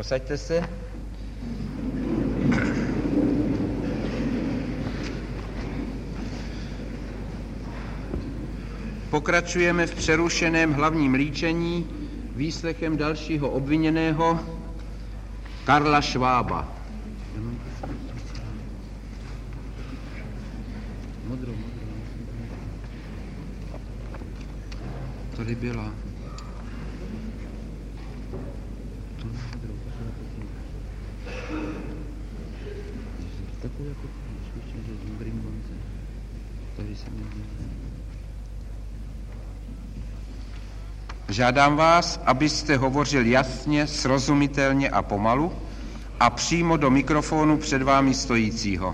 Posaďte se. Pokračujeme v přerušeném hlavním líčení výslechem dalšího obviněného Karla Švába. Tady byla. Žádám vás, abyste hovořil jasně, srozumitelně a pomalu a přímo do mikrofonu před vámi stojícího.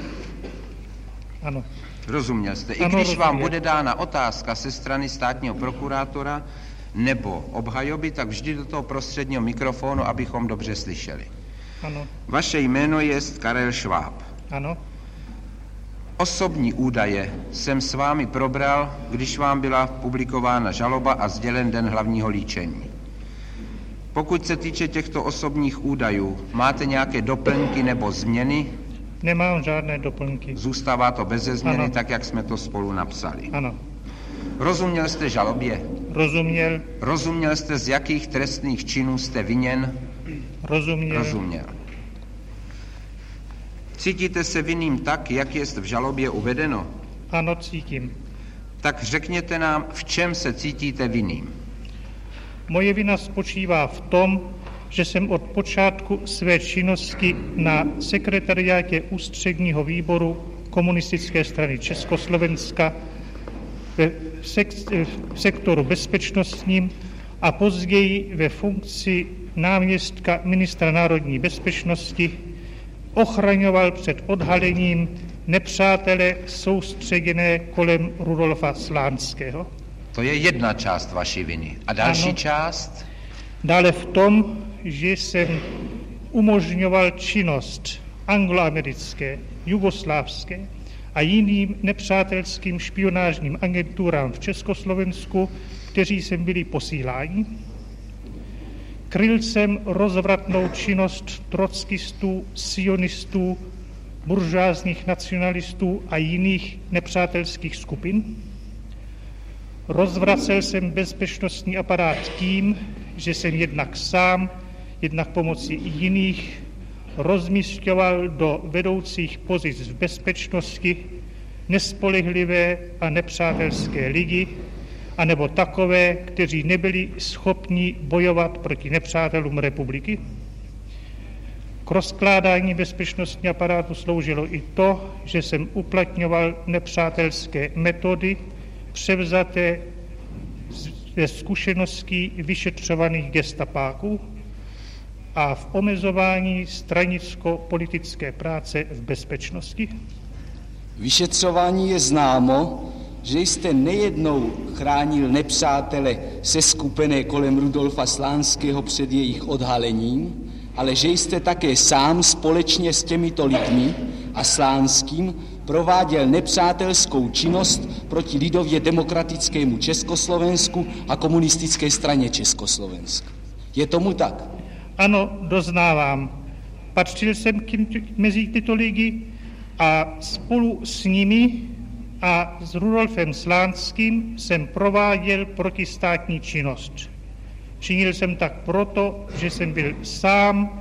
Ano. Rozuměl jste? I Ano, když rozuměl. vám bude dána otázka ze strany státního prokurátora nebo obhajoby, tak vždy do toho prostředního mikrofonu, abychom dobře slyšeli. Ano. Vaše jméno je Karel Šváb. Ano. Osobní údaje jsem s vámi probral, když vám byla publikována žaloba a sdělen den hlavního líčení. Pokud se týče těchto osobních údajů, máte nějaké doplňky nebo změny? Nemám žádné doplňky. Zůstává to beze změny, Ano. tak jak jsme to spolu napsali. Ano. Rozuměl jste žalobě? Rozuměl. Rozuměl jste, z jakých trestných činů jste viněn? Rozuměl. Rozuměl. Cítíte se vinným tak, jak je v žalobě uvedeno? Ano, cítím. Tak řekněte nám, v čem se cítíte vinným. Moje vina spočívá v tom, že jsem od počátku své činnosti na sekretariátě ústředního výboru Komunistické strany Československa v sektoru bezpečnostním a později ve funkci náměstka ministra národní bezpečnosti ochraňoval před odhalením nepřátele soustředěné kolem Rudolfa Slánského. To je jedna část vaší viny. A další Ano. část? Dále v tom, že jsem umožňoval činnost angloamerické, jugoslávské a jiným nepřátelským špionážním agenturám v Československu, kteří sem byli posíláni. Kryl jsem rozvratnou činnost trockistů, sionistů, buržoázních nacionalistů a jiných nepřátelských skupin. Rozvracel jsem bezpečnostní aparát tím, že jsem jednak sám, jednak pomocí jiných rozmisťoval do vedoucích pozic v bezpečnosti nespolehlivé a nepřátelské lidi, anebo takové, kteří nebyli schopni bojovat proti nepřátelům republiky. K rozkládání bezpečnostního aparátu sloužilo i to, že jsem uplatňoval nepřátelské metody převzaté ze zkušeností vyšetřovaných gestapáků a v omezování stranicko-politické práce v bezpečnosti. Vyšetřování je známo, že jste nejednou chránil nepřátele seskupené kolem Rudolfa Slánského před jejich odhalením, ale že jste také sám společně s těmito lidmi a Slánským prováděl nepřátelskou činnost proti lidově demokratickému Československu a komunistické straně Československa. Je tomu tak? Ano, doznávám. Patřil jsem mezi tyto lidi a spolu s nimi a s Rudolfem Slánským jsem prováděl protistátní činnost. Činil jsem tak proto, že jsem byl sám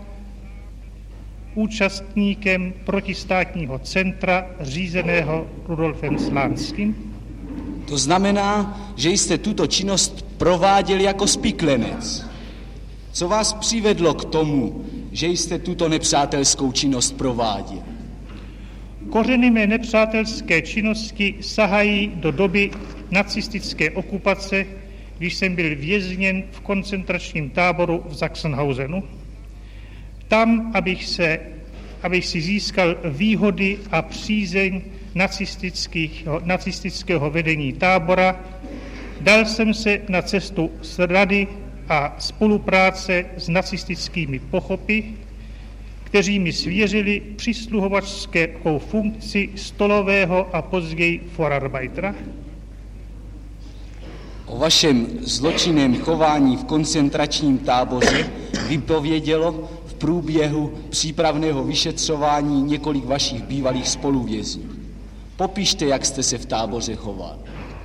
účastníkem protistátního centra řízeného Rudolfem Slánským. To znamená, že jste tuto činnost prováděl jako spiklenec. Co vás přivedlo k tomu, že jste tuto nepřátelskou činnost prováděl? Kořeny mé nepřátelské činnosti sahají do doby nacistické okupace, když jsem byl vězněn v koncentračním táboru v Sachsenhausenu. Tam, abych si získal výhody a přízeň nacistického vedení tábora, dal jsem se na cestu rady a spolupráce s nacistickými pochopy, kteří mi svěřili přisluhovačskou funkci stolového a později Vorarbeitera. O vašem zločinném chování v koncentračním táboře vypovědělo v průběhu přípravného vyšetřování několik vašich bývalých spoluvězňů. Popište, jak jste se v táboře choval.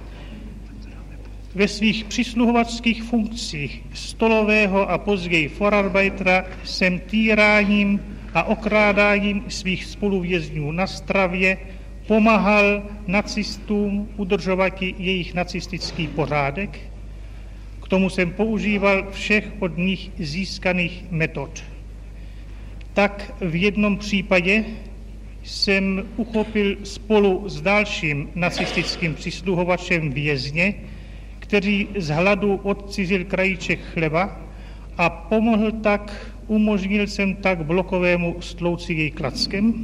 Ve svých přisluhovačských funkcích stolového a později forarbeitera jsem týráním a okrádáním svých spoluvězňů na stravě pomáhal nacistům udržovat jejich nacistický pořádek. K tomu jsem používal všech od nich získaných metod. Tak v jednom případě jsem uchopil spolu s dalším nacistickým přisluhovačem vězně, který z hladu odcizil krajíček chleba a umožnil jsem tak blokovému stlouci jej klackem.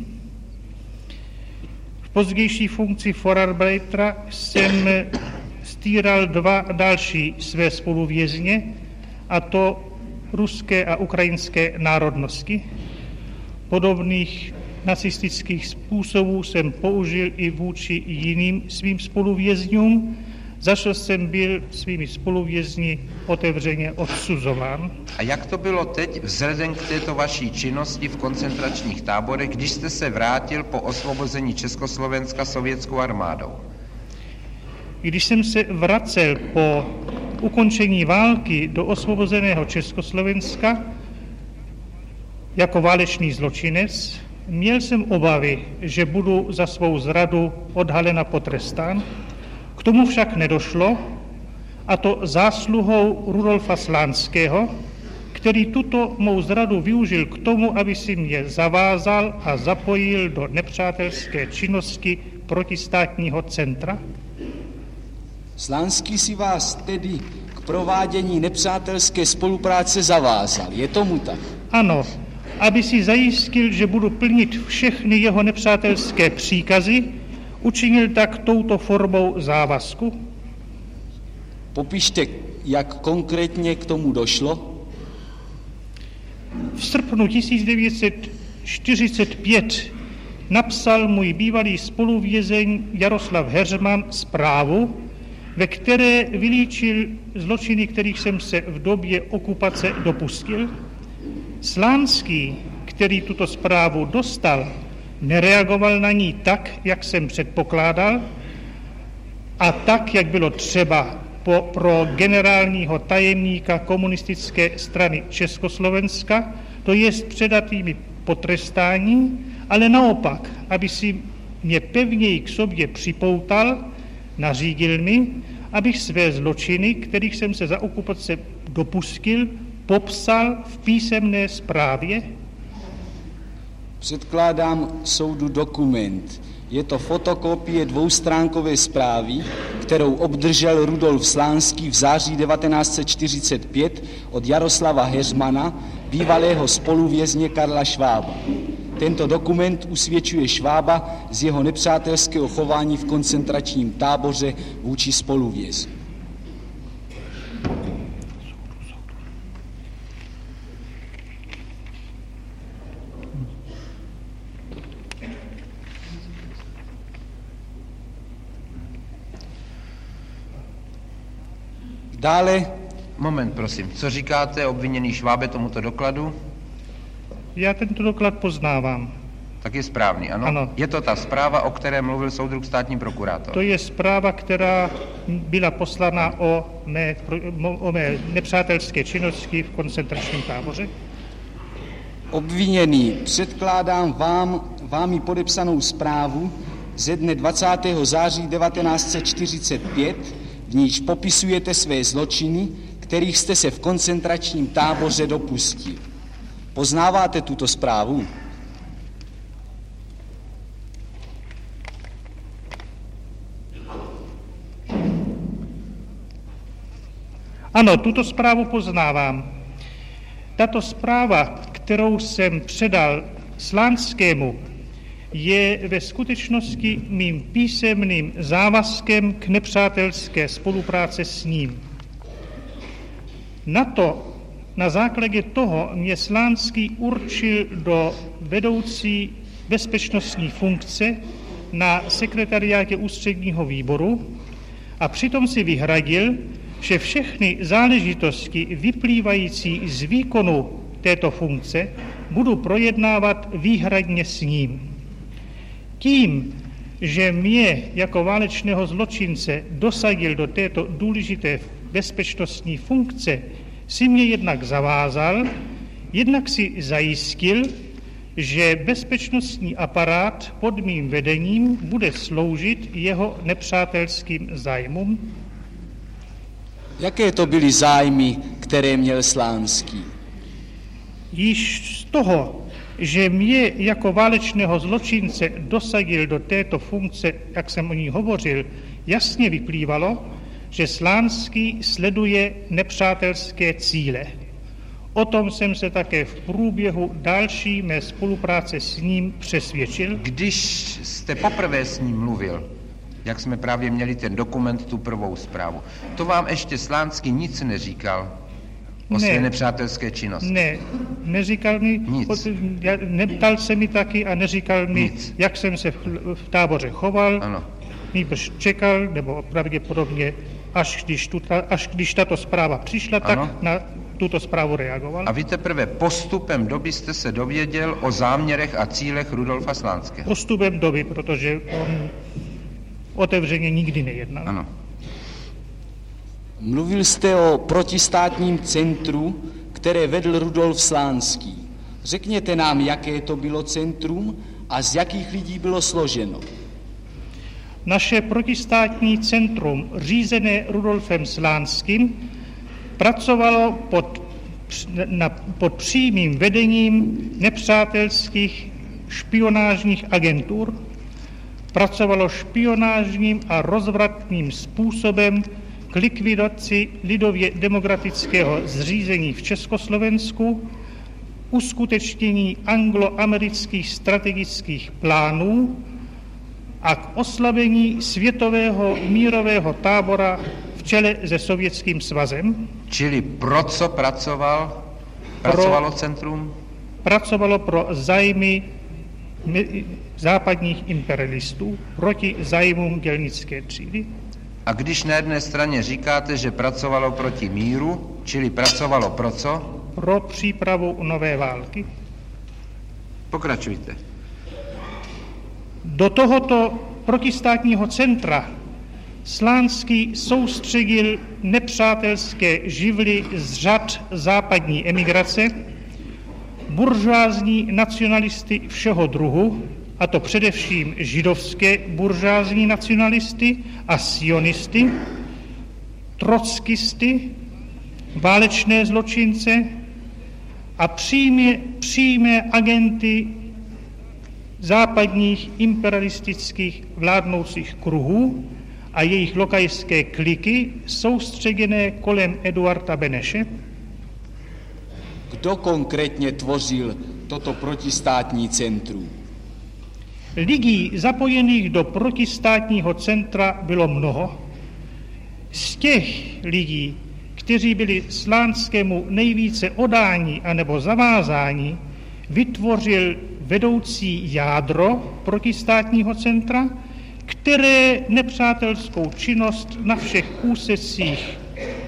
V pozdější funkci forarbeitera jsem stýral dva další své spoluvězně, a to ruské a ukrajinské národnosti. Podobných nacistických způsobů jsem použil i vůči jiným svým spoluvězňům, za co jsem byl svými spoluvězni otevřeně odsuzován. A jak to bylo teď vzhledem k této vaší činnosti v koncentračních táborech, když jste se vrátil po osvobození Československa sovětskou armádou? Když jsem se vracel po ukončení války do osvobozeného Československa jako válečný zločinec, měl jsem obavy, že budu za svou zradu odhalen a potrestán. K tomu však nedošlo, a to zásluhou Rudolfa Slánského, který tuto mou zradu využil k tomu, aby si mě zavázal a zapojil do nepřátelské činnosti protistátního centra. Slánský si vás tedy k provádění nepřátelské spolupráce zavázal, je tomu tak? Ano, aby si zajistil, že budu plnit všechny jeho nepřátelské příkazy, učinil tak touto formou závazku. Popište, jak konkrétně k tomu došlo. V srpnu 1945 napsal můj bývalý spoluvězeň Jaroslav Heřman zprávu, ve které vylíčil zločiny, kterých jsem se v době okupace dopustil. Slánský, který tuto zprávu dostal, nereagoval na ní tak, jak jsem předpokládal, a tak, jak bylo třeba pro generálního tajemníka komunistické strany Československa, to jest předatými potrestání, ale naopak, aby si mě pevněji k sobě připoutal, nařídil mi, abych své zločiny, kterých jsem se za okupace dopustil, popsal v písemné zprávě. Předkládám soudu dokument. Je to fotokopie dvoustránkové zprávy, kterou obdržel Rudolf Slánský v září 1945 od Jaroslava Heřmana, bývalého spoluvězně Karla Švába. Tento dokument usvědčuje Švába z jeho nepřátelského chování v koncentračním táboře vůči spoluvězňům. Dále. Moment, prosím. Co říkáte, obviněný Švábe, tomuto dokladu? Já tento doklad poznávám. Tak je správný, ano? Ano. Je to ta zpráva, o které mluvil soudruh státní prokurátor? To je zpráva, která byla poslana o mé nepřátelské činnosti v koncentračním táboře. Obviněný, předkládám vámi podepsanou zprávu ze dne 20. září 1945, v níž popisujete své zločiny, kterých jste se v koncentračním táboře dopustil. Poznáváte tuto zprávu? Ano, tuto zprávu poznávám. Tato zpráva, kterou jsem předal Slánskému, je ve skutečnosti mým písemným závazkem k nepřátelské spolupráce s ním. Na základě toho mě Slánský určil do vedoucí bezpečnostní funkce na sekretariátě ústředního výboru a přitom si vyhradil, že všechny záležitosti vyplývající z výkonu této funkce budu projednávat výhradně s ním. Tím, že mě jako válečného zločince dosadil do této důležité bezpečnostní funkce, si mě jednak zavázal, jednak si zajistil, že bezpečnostní aparát pod mým vedením bude sloužit jeho nepřátelským zájmům. Jaké to byly zájmy, které měl Slánský? Již z toho, že mě jako válečného zločince dosadil do této funkce, jak jsem o ní hovořil, jasně vyplývalo, že Slánský sleduje nepřátelské cíle. O tom jsem se také v průběhu další mé spolupráce s ním přesvědčil. Když jste poprvé s ním mluvil, jak jsme právě měli ten dokument, tu prvou zprávu, to vám ještě Slánský nic neříkal o své nepřátelské činnosti? Ne, neříkal mi, neptal se mi taky a neříkal mi, nic. Jak jsem se v táboře choval, ano. Nýbrž čekal, nebo pravděpodobně, až když tato zpráva přišla, ano. Tak na tuto zprávu reagoval. A vy teprve postupem doby jste se dověděl o záměrech a cílech Rudolfa Slánského? Postupem doby, protože on otevřeně nikdy nejednal. Ano. Mluvil jste o protistátním centru, které vedl Rudolf Slánský. Řekněte nám, jaké to bylo centrum a z jakých lidí bylo složeno. Naše protistátní centrum, řízené Rudolfem Slánským, pracovalo pod přímým vedením nepřátelských špionážních agentur, pracovalo špionážním a rozvratným způsobem k likvidaci lidově demokratického zřízení v Československu, uskutečnění angloamerických strategických plánů a k oslabení světového mírového tábora v čele se Sovětským svazem. Čili pro co pracovalo centrum? Pracovalo pro zájmy západních imperialistů proti zájmům dělnické třídy. A když na jedné straně říkáte, že pracovalo proti míru, čili pracovalo pro co? Pro přípravu nové války. Pokračujte. Do tohoto protistátního centra Slánský soustředil nepřátelské živly z řad západní emigrace, buržoázní nacionalisty všeho druhu, a to především židovské buržoázní nacionalisty a sionisty, trockisty, válečné zločince a přímé agenty západních imperialistických vládnoucích kruhů a jejich lokajské kliky soustředěné kolem Eduarda Beneše. Kdo konkrétně tvořil toto protistátní centrum? Lidí zapojených do protistátního centra bylo mnoho. Z těch lidí, kteří byli Slánskému nejvíce odáni anebo zavázáni, vytvořil vedoucí jádro protistátního centra, které nepřátelskou činnost na všech úsecích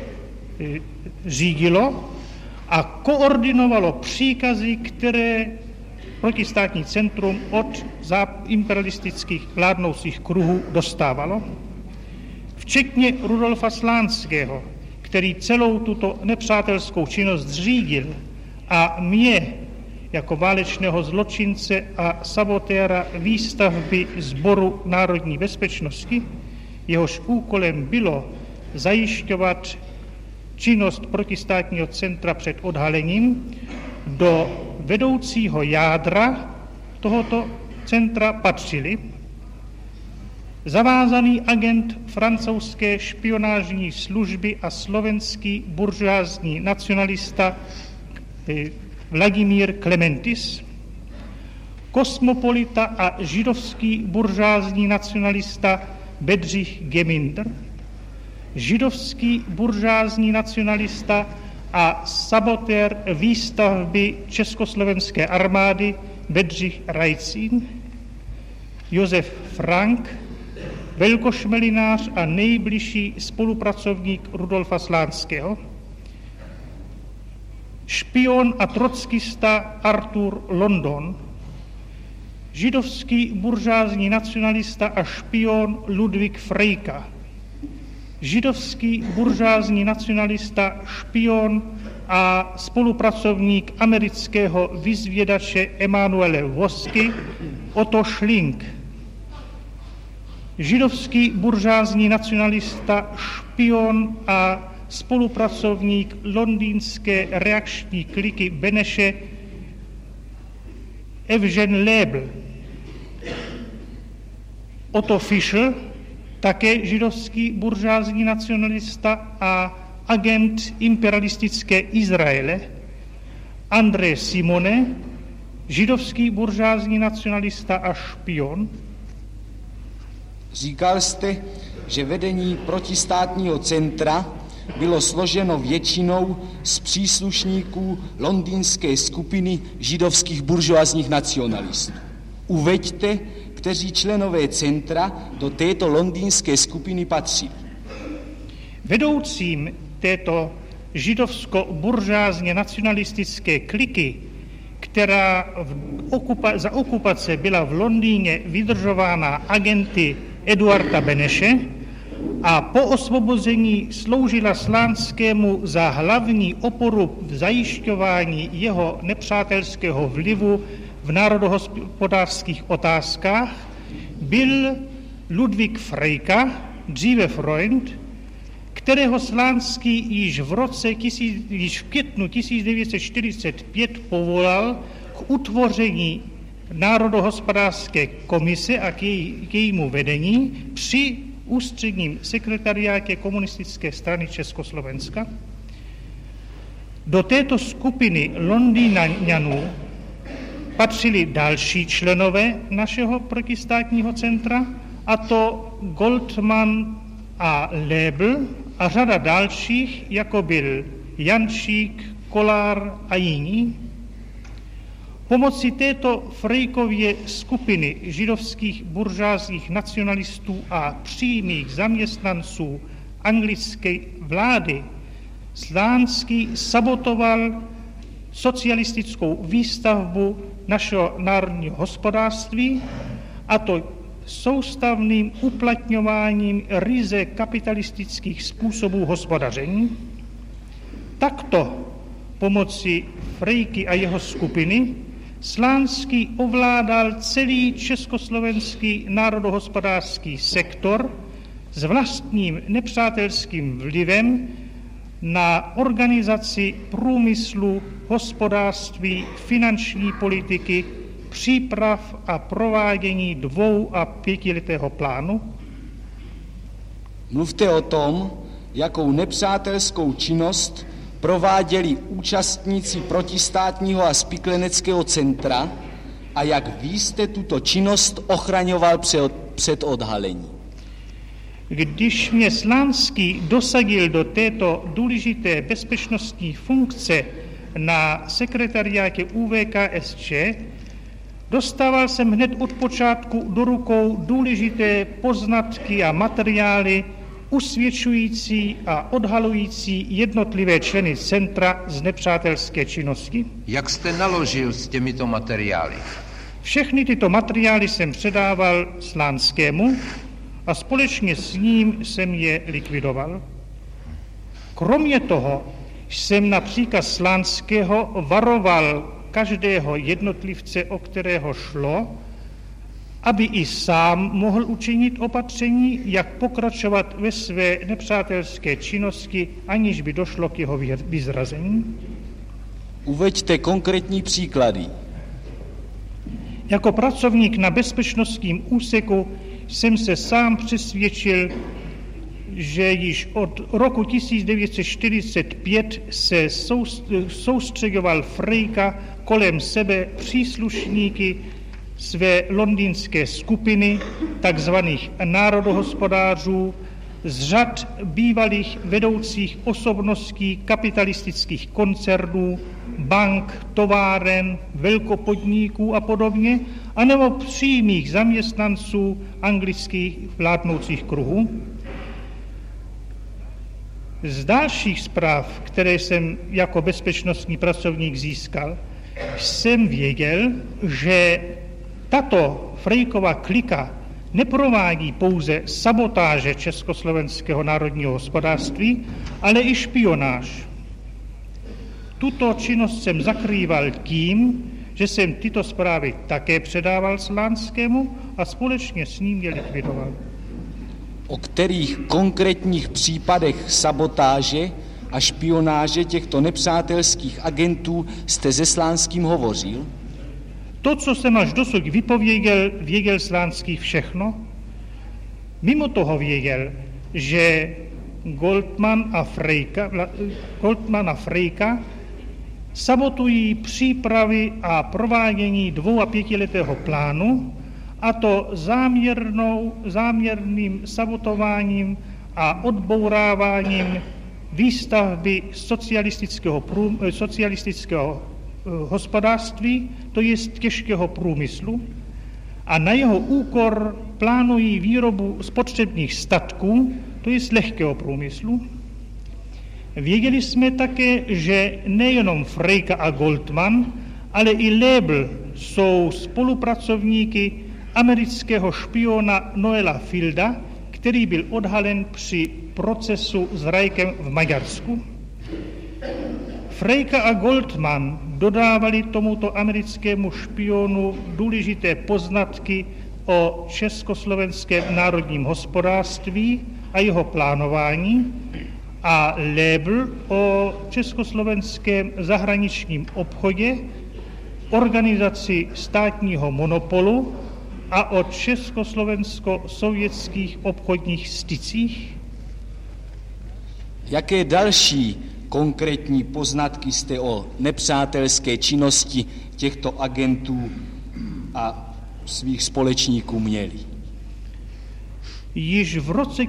řídilo a koordinovalo příkazy, které protistátní centrum od imperialistických vládnoucích kruhů dostávalo, včetně Rudolfa Slánského, který celou tuto nepřátelskou činnost řídil a mě jako válečného zločince a sabotéra výstavby Sboru národní bezpečnosti, jehož úkolem bylo zajišťovat činnost protistátního centra před odhalením, do vedoucího jádra tohoto centra patřili zavázaný agent francouzské špionážní služby a slovenský buržoázní nacionalista Vladimír Klementis, kosmopolita a židovský buržoázní nacionalista Bedřich Geminder, židovský buržoázní nacionalista a sabotér výstavby československé armády Bedřich Rajcín, Josef Frank, velkošmelinář a nejbližší spolupracovník Rudolfa Slánského, špion a trockista Arthur London, židovský buržázní nacionalista a špion Ludvík Frejka, židovský buržázní nacionalista, špion a spolupracovník amerického vyzvědače Emanuele Vosky Otto Schlink, židovský buržázní nacionalista, špion a spolupracovník londýnské reakční kliky Beneše Evgen Lebel, Otto Fischer, také židovský buržázní nacionalista a agent imperialistické Izraele, André Simone, židovský buržázní nacionalista a špion. Říkal jste, že vedení protistátního centra bylo složeno většinou z příslušníků londýnské skupiny židovských buržoazních nacionalistů. Uveďte, kteří členové centra do této londýnské skupiny patří. Vedoucím této židovsko-buržázně nacionalistické kliky, která za okupace byla v Londýně vydržována agenty Eduarda Beneše a po osvobození sloužila Slánskému za hlavní oporu v zajišťování jeho nepřátelského vlivu v národohospodářských otázkách, byl Ludvík Frejka, dříve Freund, kterého Slánský již v květnu 1945 povolal k utvoření Národohospodářské komise a k jejímu vedení při ústředním sekretariátě Komunistické strany Československa. Do této skupiny Londýňanů patřili další členové našeho protistátního centra, a to Goldman a Lebel a řada dalších, jako byl Jančík, Kolár a jiní. Pomocí této Frejkově skupiny židovských buržázních nacionalistů a přímých zaměstnanců anglické vlády Slánský sabotoval socialistickou výstavbu našeho národního hospodářství, a to soustavným uplatňováním ryze kapitalistických způsobů hospodaření. Takto pomocí Frejky a jeho skupiny Slánský ovládal celý československý národohospodářský sektor s vlastním nepřátelským vlivem na organizaci průmyslu, hospodářství, finanční politiky, příprav a provádění 2- a 5letého plánu. Mluvte o tom, jakou nepřátelskou činnost prováděli účastníci protistátního a spikleneckého centra a jak vy jste tuto činnost ochraňoval před odhalením. Když mě Slánský dosadil do této důležité bezpečnostní funkce na sekretariátě UVKSČ, dostával jsem hned od počátku do rukou důležité poznatky a materiály usvědčující a odhalující jednotlivé členy centra z nepřátelské činnosti. Jak jste naložil s těmito materiály? Všechny tyto materiály jsem předával Slánskému a společně s ním jsem je likvidoval. Kromě toho jsem na příkaz Slánského varoval každého jednotlivce, o kterého šlo, aby i sám mohl učinit opatření, jak pokračovat ve své nepřátelské činnosti, aniž by došlo k jeho vyzrazení. Uveďte konkrétní příklady. Jako pracovník na bezpečnostním úseku jsem se sám přesvědčil, že již od roku 1945 se soustřeďoval Frejka kolem sebe příslušníky své londýnské skupiny, takzvaných národohospodářů, z řad bývalých vedoucích osobností kapitalistických koncernů, bank, továren, velkopodniků a podobně, anebo přímých zaměstnanců anglických vládnoucích kruhů. Z dalších zpráv, které jsem jako bezpečnostní pracovník získal, jsem věděl, že tato Frejkova klika neprovádí pouze sabotáže československého národního hospodářství, ale i špionáž. Tuto činnost jsem zakrýval tím, že jsem tyto zprávy také předával Slánskému a společně s ním je likvidoval. O kterých konkrétních případech sabotáže a špionáže těchto nepřátelských agentů jste se Slánským hovořil? To, co jsem až dosud vypověděl, věděl Slánský všechno. Mimo toho věděl, že Goldman a Frejka sabotují přípravy a provádění 2- a 5letého plánu, a to záměrným sabotováním a odbouráváním výstavby socialistického hospodářství, to je těžkého průmyslu, a na jeho úkor plánují výrobu spotřebních statků, to je lehkého průmyslu. Věděli jsme také, že nejenom Frejka a Goldman, ale i Lebel jsou spolupracovníky amerického špiona Noela Fielda, který byl odhalen při procesu s Reichem v Maďarsku. Frejka a Goldman dodávali tomuto americkému špionu důležité poznatky o československém národním hospodářství a jeho plánování a Lebel o československém zahraničním obchodě, organizaci státního monopolu a o československo-sovětských obchodních stycích. Jaké další konkrétní poznatky jste o nepřátelské činnosti těchto agentů a svých společníků měli? Již v roce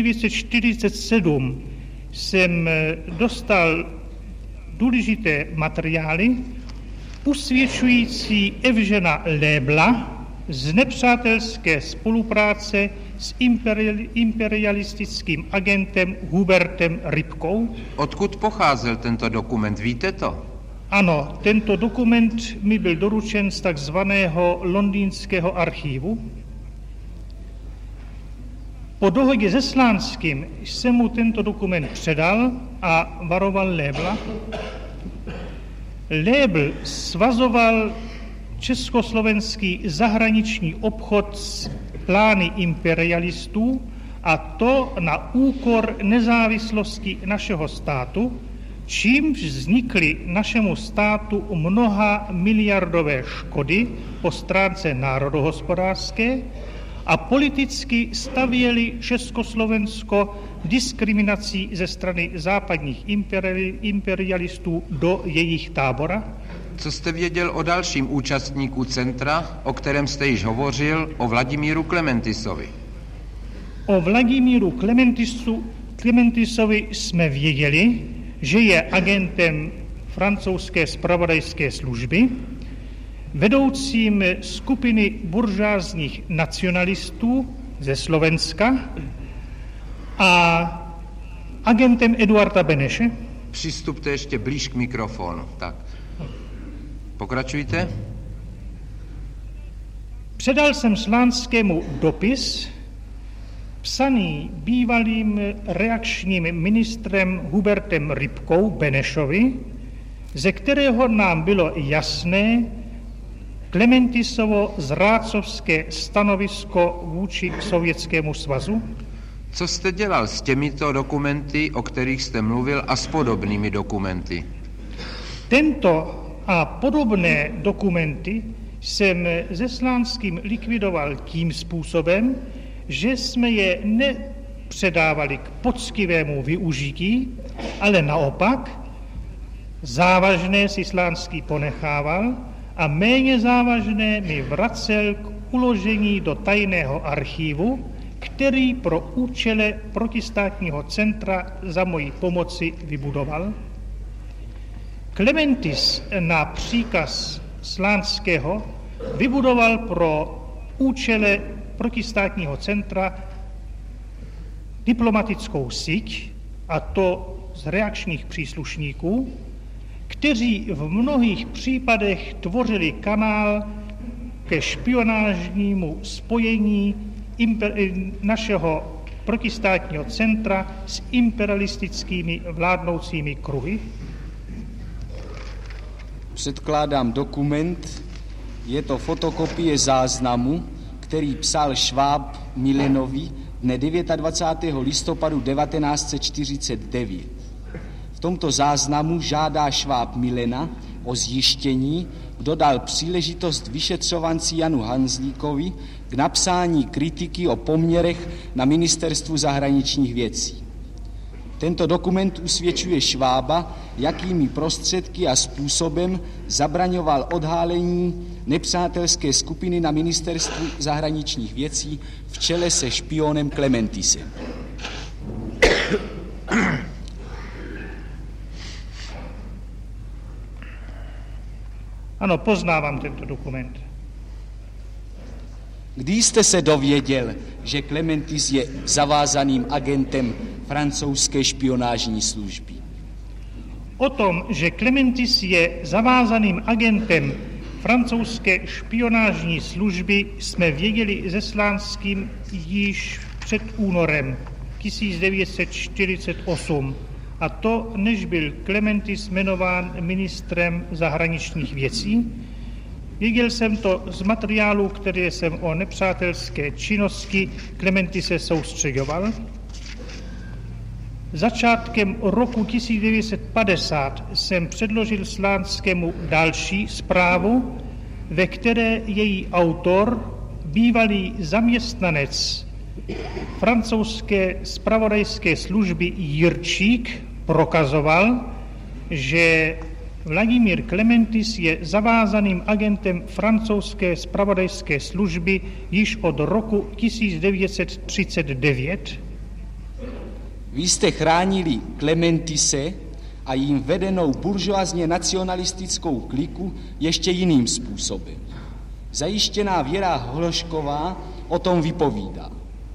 1947 jsem dostal důležité materiály usvědčující Evžena Lebla z nepřátelské spolupráce s imperialistickým agentem Hubertem Ripkou. Odkud pocházel tento dokument, víte to? Ano, tento dokument mi byl doručen z takzvaného londýnského archivu. Po dohodě se Slánským jsem mu tento dokument předal a varoval Lebla. Lebel svazoval československý zahraniční obchod s plány imperialistů, a to na úkor nezávislosti našeho státu, čímž vznikly našemu státu mnoha miliardové škody po stránce národohospodářské a politicky stavěli Československo diskriminací ze strany západních imperialistů do jejich tábora. Co jste věděl o dalším účastníku centra, o kterém jste již hovořil, o Vladimíru Klementisovi? O Vladimíru Klementisovi jsme věděli, že je agentem francouzské zpravodajské služby, vedoucím skupiny buržázních nacionalistů ze Slovenska a agentem Eduarda Beneše. Přistupte ještě blíž k mikrofonu. Tak. Pokračujte. Předal jsem Slánskému dopis, psaný bývalým reakčním ministrem Hubertem Ripkou Benešovi, ze kterého nám bylo jasné Klementisovo zrádcovské stanovisko vůči Sovětskému svazu. Co jste dělal s těmito dokumenty, o kterých jste mluvil, a s podobnými dokumenty? Tento a podobné dokumenty jsem se Slánským likvidoval tím způsobem, že jsme je nepředávali k poctivému využití, ale naopak závažné si Slánský ponechával a méně závažné mi vracel k uložení do tajného archivu který pro účele protistátního centra za mojí pomoci vybudoval. Klementis na příkaz Slánského vybudoval pro účele protistátního centra diplomatickou síť, a to z reakčních příslušníků, kteří v mnohých případech tvořili kanál ke špionážnímu spojení našeho protistátního centra s imperialistickými vládnoucími kruhy. Předkládám dokument, je to fotokopie záznamu, který psal Šváb Milenovi dne 29. listopadu 1949. V tomto záznamu žádá Šváb Milena o zjištění, kdo dal příležitost vyšetřovanci Janu Hanzlíkovi k napsání kritiky o poměrech na ministerstvu zahraničních věcí. Tento dokument usvědčuje Švába, jakými prostředky a způsobem zabraňoval odhalení nepřátelské skupiny na ministerstvu zahraničních věcí v čele se špionem Klementisem. Ano, poznávám tento dokument. Kdy jste se dověděl, že Klementis je zavázaným agentem francouzské špionážní služby? O tom, že Klementis je zavázaným agentem francouzské špionážní služby, jsme věděli se Slánským již před únorem 1948, a to než byl Klementis jmenován ministrem zahraničních věcí. Věděl jsem to z materiálu, které jsem o nepřátelské činnosti Klementise soustředoval. Začátkem roku 1950 jsem předložil Slánskému další zprávu, ve které její autor, bývalý zaměstnanec francouzské zpravodajské služby Jirčík, prokazoval, že Vladimír Klementis je zavázaným agentem francouzské zpravodajské služby již od roku 1939. Vy jste chránili Klementise a jim vedenou buržoazně nacionalistickou kliku ještě jiným způsobem. Zajištěná Věra Hlošková o tom vypovídá.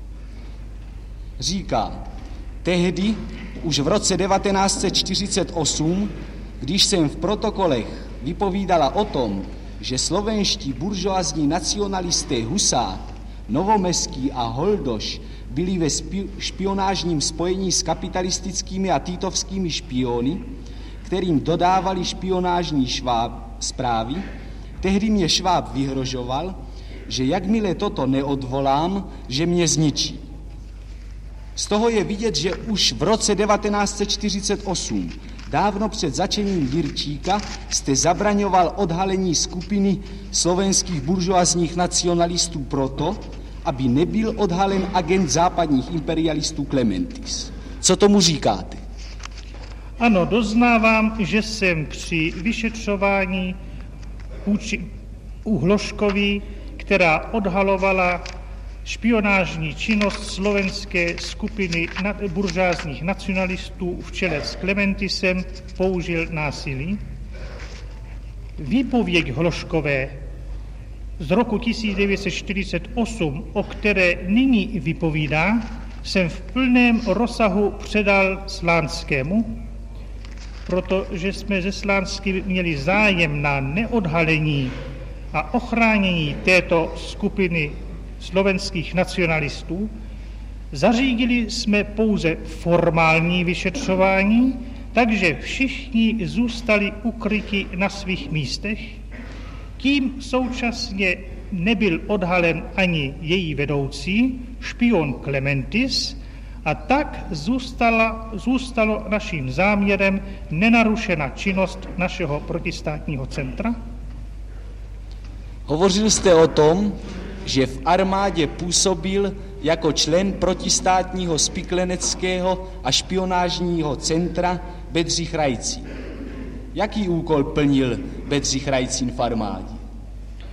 Říká, tehdy, už v roce 1948, když jsem v protokolech vypovídala o tom, že slovenští buržoazní nacionalisté Husák, Novomeský a Holdoš byli ve špionážním spojení s kapitalistickými a týtovskými špiony, kterým dodávali špionážní zprávy, tehdy mě Šváb vyhrožoval, že jakmile toto neodvolám, že mě zničí. Z toho je vidět, že už v roce 1948, dávno před začením Jirčíka, jste zabraňoval odhalení skupiny slovenských buržoazních nacionalistů proto, aby nebyl odhalen agent západních imperialistů Klementis. Co tomu říkáte? Ano, doznávám, že jsem při vyšetřování u Hloškovy, která odhalovala špionážní činnost slovenské skupiny buržoázních nacionalistů v čele s Klementisem, použil násilí. Výpověď Hloškové z roku 1948, o které nyní vypovídá, jsem v plném rozsahu předal Slánskému, protože jsme se Slánským měli zájem na neodhalení a ochránění této skupiny slovenských nacionalistů. Zařídili jsme pouze formální vyšetřování, takže všichni zůstali ukryti na svých místech. Tím současně nebyl odhalen ani její vedoucí, špion Klementis, a tak zůstalo naším záměrem nenarušena činnost našeho protistátního centra. Hovořil jste o tom, že v armádě působil jako člen protistátního spikleneckého a špionážního centra Bedřich Rajcín. Jaký úkol plnil Bedřich Rajcín v armádě? K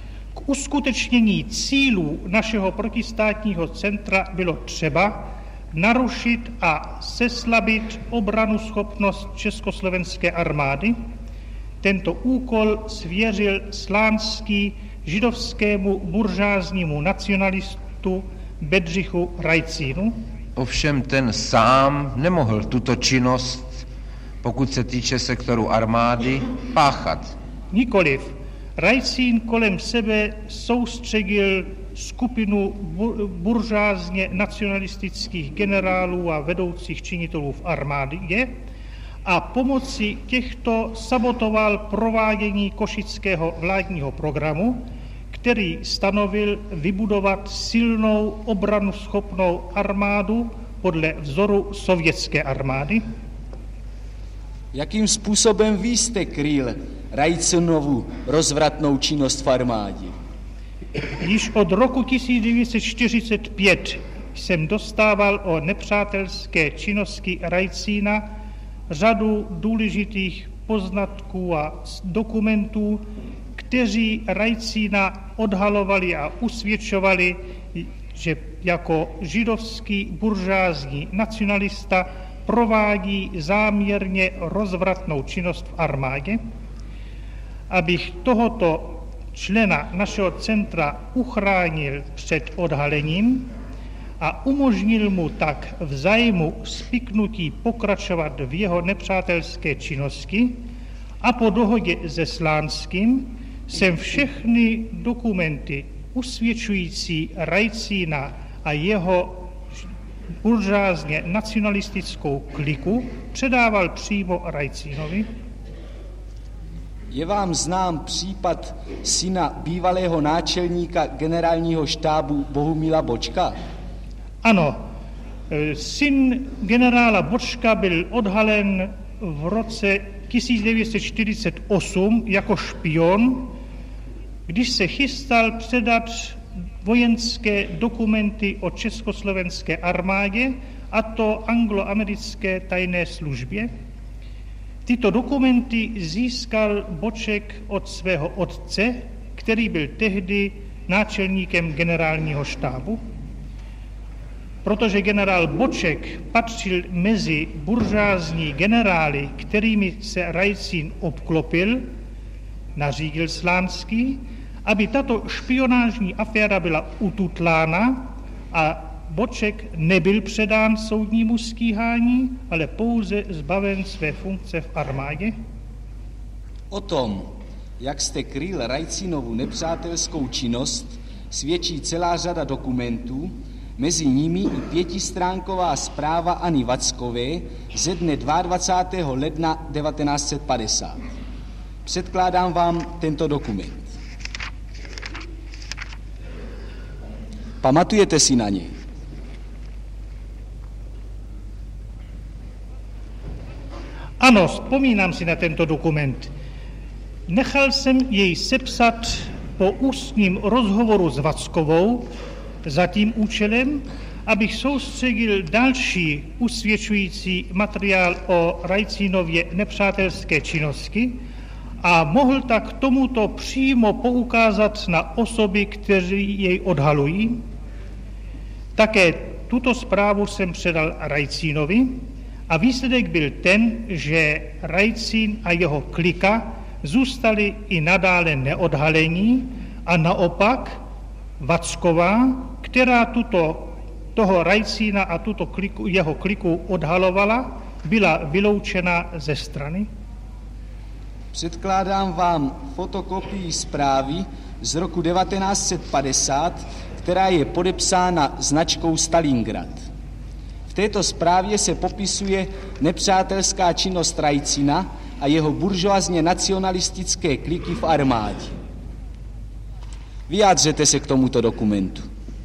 uskutečnění cílů našeho protistátního centra bylo třeba narušit a zeslabit obranyschopnost československé armády. Tento úkol svěřil Slánský židovskému buržáznímu nacionalistu Bedřichu Rajcínu. Ovšem ten sám nemohl tuto činnost, pokud se týče sektoru armády, páchat. Nikoliv. Rajcín kolem sebe soustředil skupinu buržázně nacionalistických generálů a vedoucích činitelů v armádě a pomocí těchto sabotoval provádění košického vládního programu, který stanovil vybudovat silnou obranyschopnou armádu podle vzoru sovětské armády. Jakým způsobem vy jste kryl Rajcinovu rozvratnou činnost v armádě? Již od roku 1945 jsem dostával o nepřátelské činnosti Rajcína řadu důležitých poznatků a dokumentů, kteří Rajcína odhalovali a usvědčovali, že jako židovský buržázní nacionalista provádí záměrně rozvratnou činnost v armádě. Abych tohoto člena našeho centra uchránil před odhalením a umožnil mu tak v zájmu spiknutí pokračovat v jeho nepřátelské činnosti a po dohodě se Slánským jsem všechny dokumenty usvědčující Rajcína a jeho buržázně nacionalistickou kliku předával přímo Rajcínovi. Je vám znám případ syna bývalého náčelníka generálního štábu Bohumila Bočka? Ano, syn generála Bočka byl odhalen v roce 1948 jako špion, když se chystal předat vojenské dokumenty o československé armádě, a to angloamerické tajné službě. Tyto dokumenty získal Boček od svého otce, který byl tehdy náčelníkem generálního štábu. Protože generál Boček patřil mezi buržázní generály, kterými se Rajcín obklopil, nařídil Slánský, aby tato špionážní aféra byla ututlána a Boček nebyl předán soudnímu stíhání, ale pouze zbaven své funkce v armádě. O tom, jak jste kryl Rajcínovu nepřátelskou činnost, svědčí celá řada dokumentů, mezi nimi i 5stránková zpráva Anny Vackové ze dne 22. ledna 1950. Předkládám vám tento dokument. Pamatujete si na něj? Ano, vzpomínám si na tento dokument. Nechal jsem jej sepsat po ústním rozhovoru s Vackovou za tím účelem, abych soustředil další usvědčující materiál o Rajcínově nepřátelské činnosti a mohl tak tomuto přímo poukázat na osoby, kteří jej odhalují. Také tuto zprávu jsem předal Rajcínovi a výsledek byl ten, že Rajcín a jeho klika zůstali i nadále neodhalení a naopak Vacková, která toho Rajcína a tuto kliku, jeho kliku odhalovala, byla vyloučena ze strany. Předkládám vám fotokopii zprávy z roku 1950, která je podepsána značkou Stalingrad. V této zprávě se popisuje nepřátelská činnost Rajcína a jeho buržoazně nacionalistické kliky v armádě. Vyjádřete se k tomuto dokumentu.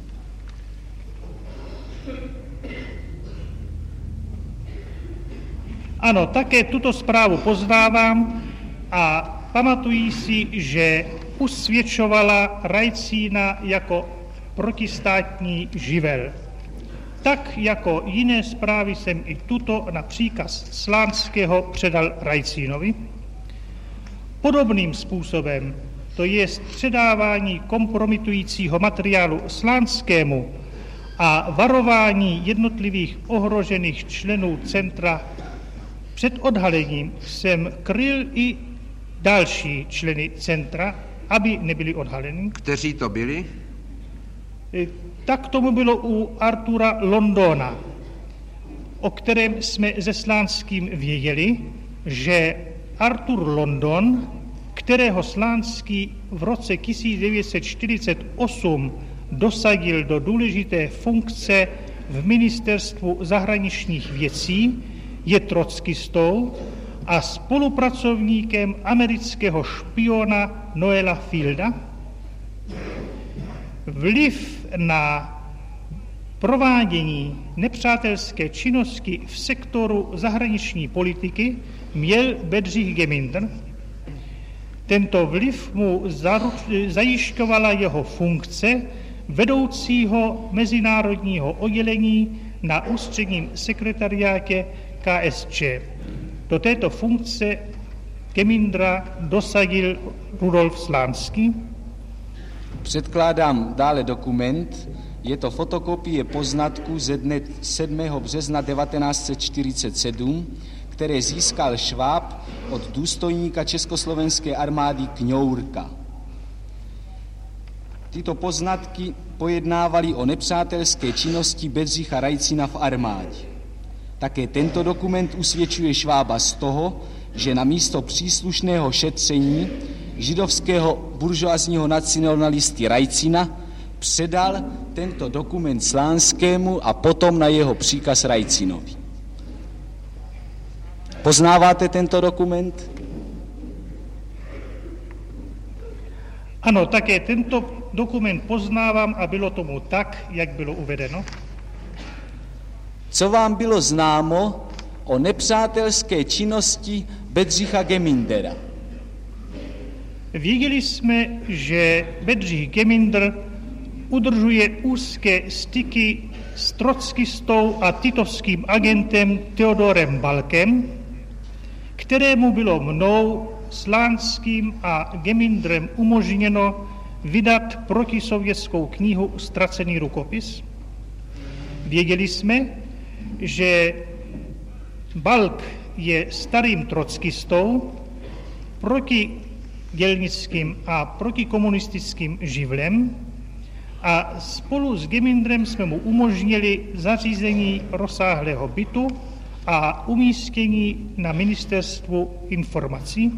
Ano, také tuto zprávu poznávám a pamatuji si, že usvědčovala Rajcína jako protistátní živel. Tak jako jiné zprávy jsem i tuto na příkaz Slánského předal Rajcínovi. Podobným způsobem to je předávání kompromitujícího materiálu Slánskému a varování jednotlivých ohrožených členů centra před odhalením, jsem kryl i další členy centra, aby nebyli odhaleni. Kteří to byli? Tak tomu bylo u Artura Londona, o kterém jsme se Slánským věděli, že Artur London, kterého Slánský v roce 1948 dosadil do důležité funkce v ministerstvu zahraničních věcí, je trockistou a spolupracovníkem amerického špiona Noela Fielda. Vliv na provádění nepřátelské činnosti v sektoru zahraniční politiky měl Bedřich Gemindr. Tento vliv mu zajišťovala jeho funkce vedoucího mezinárodního oddělení na ústředním sekretariátě KSČ. Do této funkce Gemindra dosadil Rudolf Slánský. Předkládám dále dokument. Je to fotokopie poznatků ze dne 7. března 1947, které získal Šváb od důstojníka Československé armády Kňourka. Tyto poznatky pojednávaly o nepřátelské činnosti Bedřicha Rajcina v armádě. Také tento dokument usvědčuje Švába z toho, že na místo příslušného šetření židovského buržoazního nacionalisty Rajcina předal tento dokument Slánskému a potom na jeho příkaz Rajcinovi. Poznáváte tento dokument? Ano, také tento dokument poznávám a bylo tomu tak, jak bylo uvedeno. Co vám bylo známo o nepřátelské činnosti Bedřicha Gemindera? Věděli jsme, že Bedřich Gemindr udržuje úzké styky s trockistou a titovským agentem Theodorem Balkem, kterému bylo mnou, Slánským a Gemindrem umožněno vydat protisovětskou knihu Ztracený rukopis. Věděli jsme, že Balk je starým trockistou, protidělnickým a protikomunistickým živlem a spolu s Gemindrem jsme mu umožnili zařízení rozsáhlého bytu a umístění na ministerstvu informací.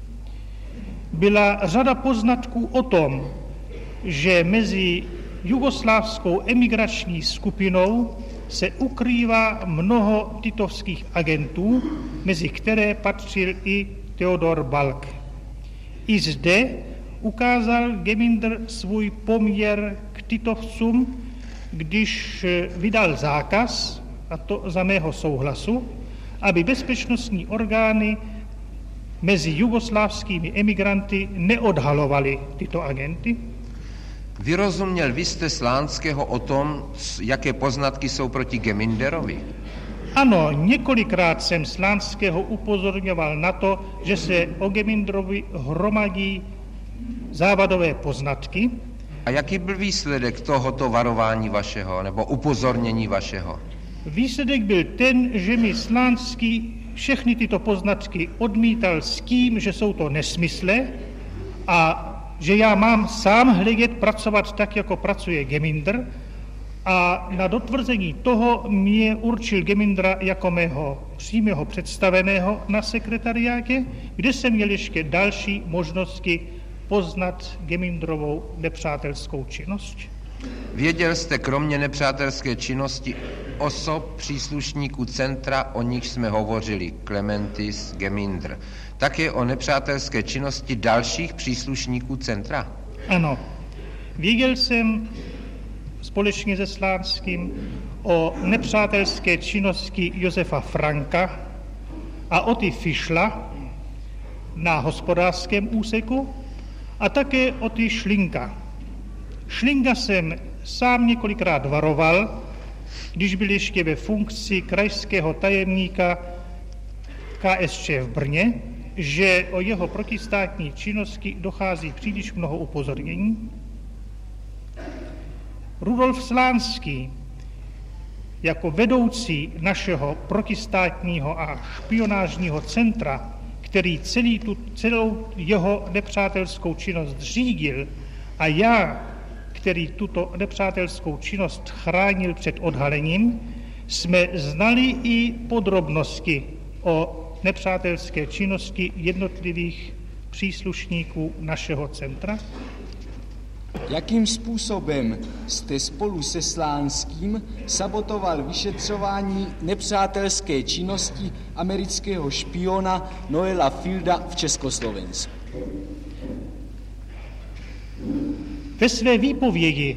Byla řada poznatků o tom, že mezi jugoslávskou emigrační skupinou se ukrývá mnoho titovských agentů, mezi které patřil i Theodor Balk. I zde ukázal Gemindr svůj poměr k titovcům, když vydal zákaz, a to za mého souhlasu, aby bezpečnostní orgány mezi jugoslávskými emigranty neodhalovaly tyto agenty. Vyrozuměl vy jste Slánského o tom, jaké poznatky jsou proti Geminderovi? Ano, několikrát jsem Slánského upozorňoval na to, že se o Gemindrovi hromadí závadové poznatky. A jaký byl výsledek tohoto varování vašeho, nebo upozornění vašeho? Výsledek byl ten, že mi Slánský všechny tyto poznatky odmítal s tím, že jsou to nesmysly a že já mám sám hledět pracovat tak, jako pracuje Gemindr, a na dotvrzení toho mě určil Gemindra jako mého přímého představeného na sekretariátě, kde jsem měl ještě další možnosti poznat Gemindrovou nepřátelskou činnost. Věděl jste kromě nepřátelské činnosti osob příslušníků centra, o nich jsme hovořili, Klementis, Gemindr, také o nepřátelské činnosti dalších příslušníků centra? Ano. Věděl jsem společně se Slánským o nepřátelské činnosti Josefa Franka a Oty Fischla na hospodářském úseku a také Oty Schlinka. Schlinka jsem sám několikrát varoval, když byl ještě ve funkci krajského tajemníka KSČ v Brně, že o jeho protistátní činnosti dochází příliš mnoho upozornění. Rudolf Slánský jako vedoucí našeho protistátního a špionážního centra, který celou jeho nepřátelskou činnost řídil, a já, který tuto nepřátelskou činnost chránil před odhalením, jsme znali i podrobnosti o nepřátelské činnosti jednotlivých příslušníků našeho centra. Jakým způsobem jste spolu se Slánským sabotoval vyšetřování nepřátelské činnosti amerického špiona Noela Fielda v Československu? Ve své výpovědi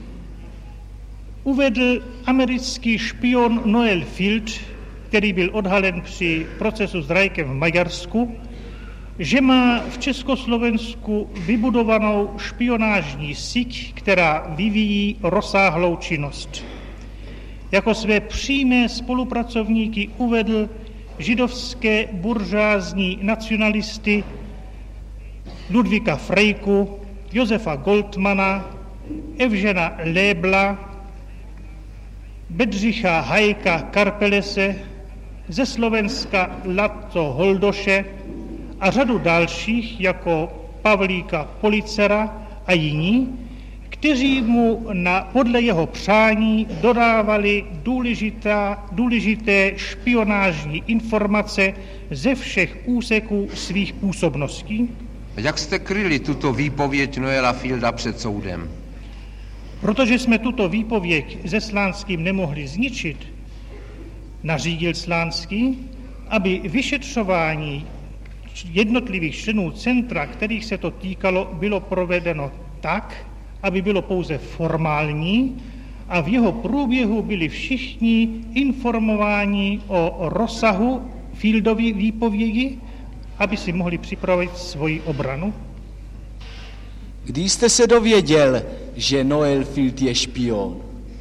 uvedl americký špion Noel Field, který byl odhalen při procesu s Reichem v Maďarsku, že má v Československu vybudovanou špionážní síť, která vyvíjí rozsáhlou činnost. Jako své přímé spolupracovníky uvedl židovské buržoázní nacionalisty Ludvíka Frejku, Josefa Goldmana, Evžena Lébla, Bedřicha Hajka Karpelese, ze Slovenska Latto Holdoše a řadu dalších jako Pavlíka Policera a jiní, kteří mu podle jeho přání dodávali důležité špionážní informace ze všech úseků svých působností. Jak jste kryli tuto výpověď Noela Fielda před soudem? Protože jsme tuto výpověď se Slánským nemohli zničit, nařídil Slánský, aby vyšetřování jednotlivých členů centra, kterých se to týkalo, bylo provedeno tak, aby bylo pouze formální a v jeho průběhu byli všichni informováni o rozsahu Fieldovy výpovědi, aby si mohli připravit svoji obranu. Kdy jste se dověděl, že Noel Field je špion?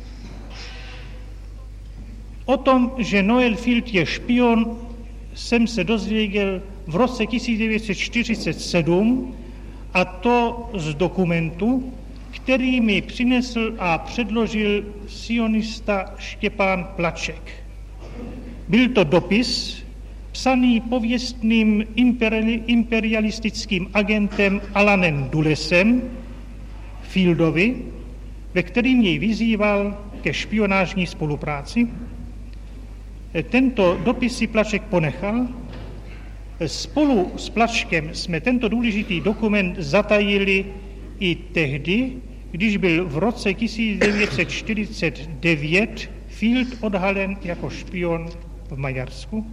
O tom, že Noel Field je špion, jsem se dozvěděl v roce 1947, a to z dokumentu, který mi přinesl a předložil sionista Štěpán Plaček. Byl to dopis psaný pověstným imperialistickým agentem Alanem Dullesem Fieldovi, ve kterým jej vyzýval ke špionážní spolupráci. Tento dopis si Plaček ponechal. Spolu s Plačkem jsme tento důležitý dokument zatajili i tehdy, když byl v roce 1949 Field odhalen jako špion v Maďarsku.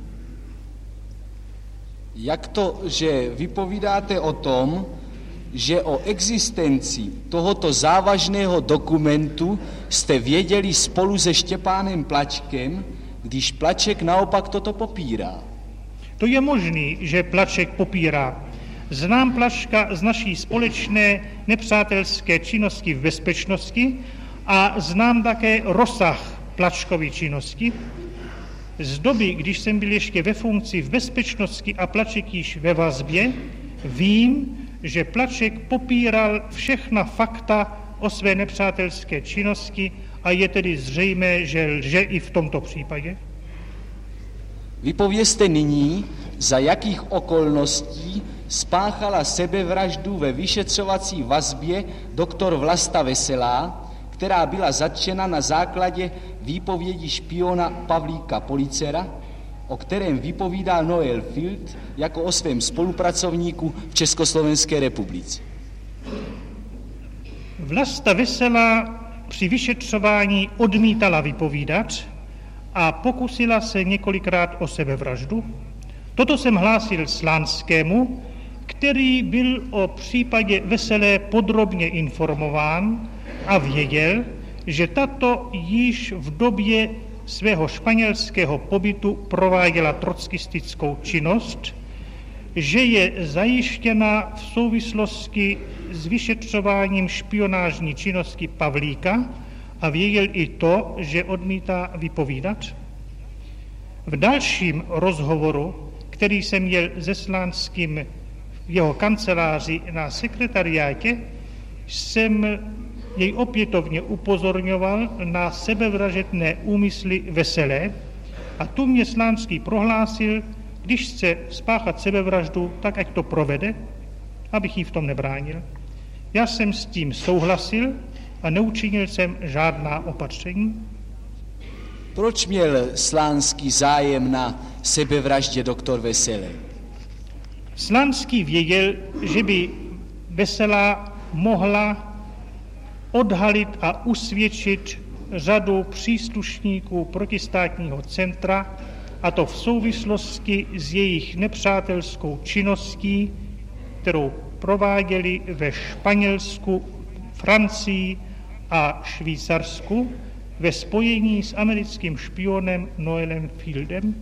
Jak to, že vypovídáte o tom, že o existenci tohoto závažného dokumentu jste věděli spolu se Štěpánem Plačkem, když Plaček naopak toto popírá? To je možný, že Plaček popírá. Znám Plačka z naší společné nepřátelské činnosti v bezpečnosti a znám také rozsah Plačkovy činnosti. Z doby, když jsem byl ještě ve funkci v bezpečnosti a Plaček již ve vazbě, vím, že Plaček popíral všechna fakta o své nepřátelské činnosti a je tedy zřejmé, že lže i v tomto případě. Vypovězte nyní, za jakých okolností spáchala sebevraždu ve vyšetřovací vazbě doktor Vlasta Veselá, která byla zatčena na základě výpovědi špiona Pavlíka Policera, o kterém vypovídal Noel Field jako o svém spolupracovníku v Československé republice. Vlasta Veselá při vyšetřování odmítala vypovídat a pokusila se několikrát o sebevraždu. Toto jsem hlásil Slánskému, který byl o případě Veselé podrobně informován a věděl, že tato již v době svého španělského pobytu prováděla trockistickou činnost, že je zajištěna v souvislosti s vyšetřováním špionážní činnosti Pavlíka a věděl i to, že odmítá vypovídat. V dalším rozhovoru, který jsem měl se Slánským v jeho kanceláři na sekretariátě, jsem jej opětovně upozorňoval na sebevražedné úmysly Veselé a tu mě Slánský prohlásil, když chce spáchat sebevraždu, tak ať to provede, abych jí v tom nebránil. Já jsem s tím souhlasil a neučinil jsem žádná opatření. Proč měl Slánský zájem na sebevraždě doktor Veselé? Slánský věděl, že by Veselá mohla odhalit a usvědčit řadu příslušníků protistátního centra, a to v souvislosti s jejich nepřátelskou činností, kterou prováděli ve Španělsku, Francii a Švýcarsku ve spojení s americkým špionem Noelem Fieldem.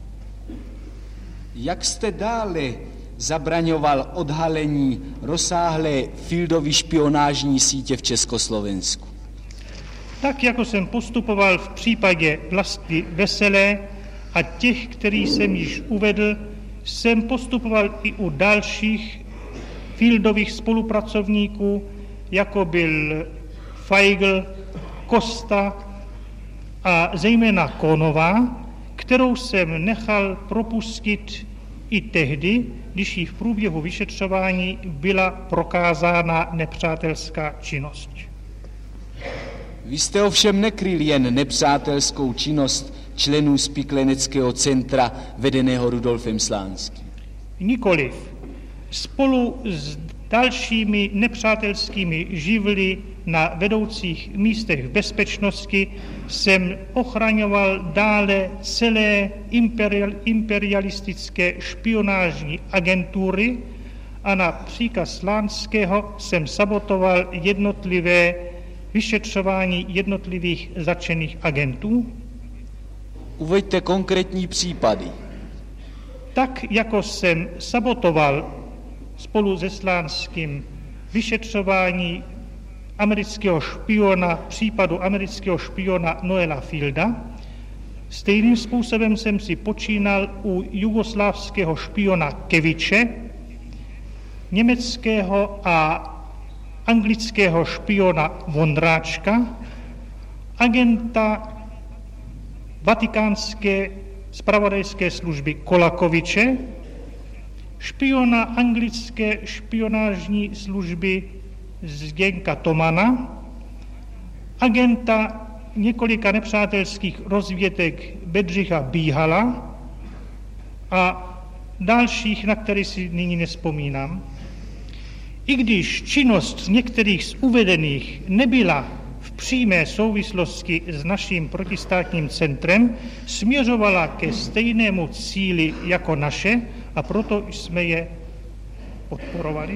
Jak jste dále zabraňoval odhalení rozsáhlé Fieldovy špionážní sítě v Československu? Tak, jako jsem postupoval v případě Vlasty Veselé a těch, který jsem již uvedl, jsem postupoval i u dalších Fieldových spolupracovníků, jako byl Feigl, Costa a zejména Konová, kterou jsem nechal propustit i tehdy, když jí v průběhu vyšetřování byla prokázána nepřátelská činnost. Vy jste ovšem nekryl jen nepřátelskou činnost členů Spikleneckého centra vedeného Rudolfem Slánským. Nikoliv. Spolu s dalšími nepřátelskými živly na vedoucích místech bezpečnosti jsem ochraňoval dále celé imperialistické špionážní agentury a na příkaz Slánského jsem sabotoval jednotlivé vyšetřování jednotlivých zatčených agentů. Uveďte konkrétní případy. Tak, jako jsem sabotoval spolu se Slánským vyšetřování amerického špiona, případu amerického špiona Noela Fielda, stejným způsobem jsem si počínal u jugoslávského špiona Keviče, německého a anglického špiona Vondráčka, agenta vatikánské zpravodajské služby Kolakoviče, špiona anglické špionážní služby Zdenka Tomana, agenta několika nepřátelských rozvědek Bedřicha Bíhala a dalších, na které si nyní nespomínám. I když činnost některých z uvedených nebyla v přímé souvislosti s naším protistátním centrem, směřovala ke stejnému cíli jako naše a proto jsme je podporovali.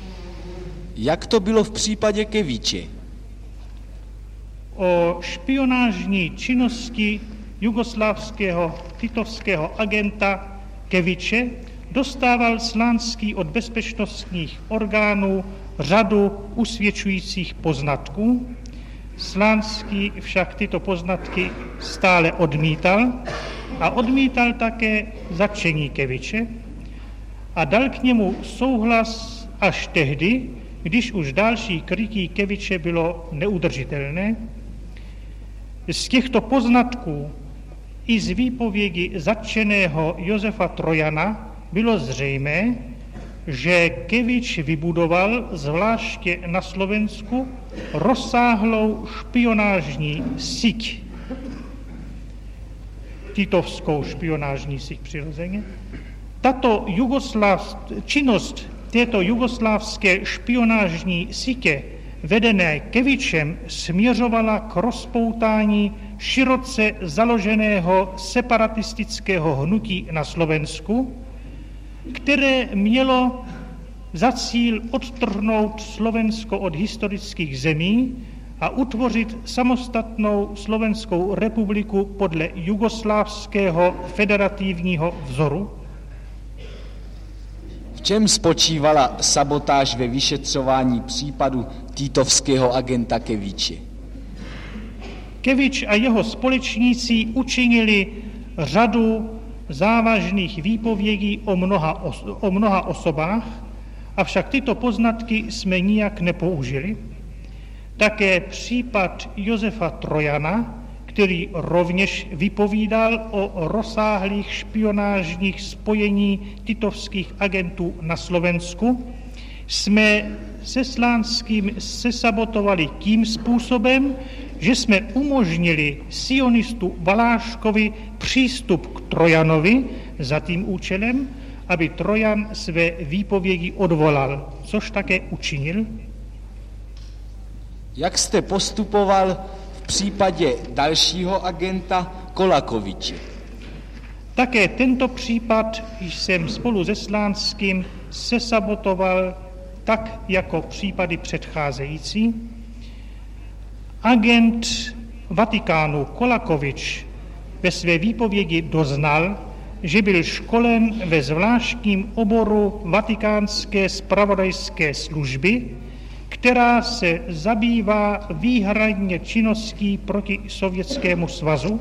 Jak to bylo v případě Keviče? O špionážní činnosti jugoslávského titovského agenta Keviče dostával Slánský od bezpečnostních orgánů řadu usvědčujících poznatků. Slánský však tyto poznatky stále odmítal a odmítal také zatčení Keviče a dal k němu souhlas až tehdy, když už další krytí Keviče bylo neudržitelné. Z těchto poznatků i z výpovědi zatčeného Josefa Trojana bylo zřejmé, že Kevič vybudoval zvláště na Slovensku rozsáhlou špionážní síť. Titovskou špionážní síť přirozeně. Činnost této jugoslávské špionážní sítě vedené Kevičem směřovala k rozpoutání široce založeného separatistického hnutí na Slovensku, které mělo za cíl odtrhnout Slovensko od historických zemí a utvořit samostatnou Slovenskou republiku podle jugoslávského federativního vzoru. V čem spočívala sabotáž ve vyšetřování případu titovského agenta Keviče? Kevič a jeho společníci učinili řadu závažných výpovědí o mnoha osobách, avšak tyto poznatky jsme nijak nepoužili. Také případ Josefa Trojana, který rovněž vypovídal o rozsáhlých špionážních spojení titovských agentů na Slovensku, jsme se Slánským sesabotovali tím způsobem, že jsme umožnili sionistu Valáškovi přístup k Trojanovi za tím účelem, aby Trojan své výpovědi odvolal, což také učinil. Jak jste postupoval v případě dalšího agenta Kolakoviče? Také tento případ jsem spolu se Slánským sesabotoval tak, jako případy předcházející. Agent Vatikánu Kolakovič ve své výpovědi doznal, že byl školen ve zvláštním oboru vatikánské zpravodajské služby, která se zabývá výhradně činností proti Sovětskému svazu,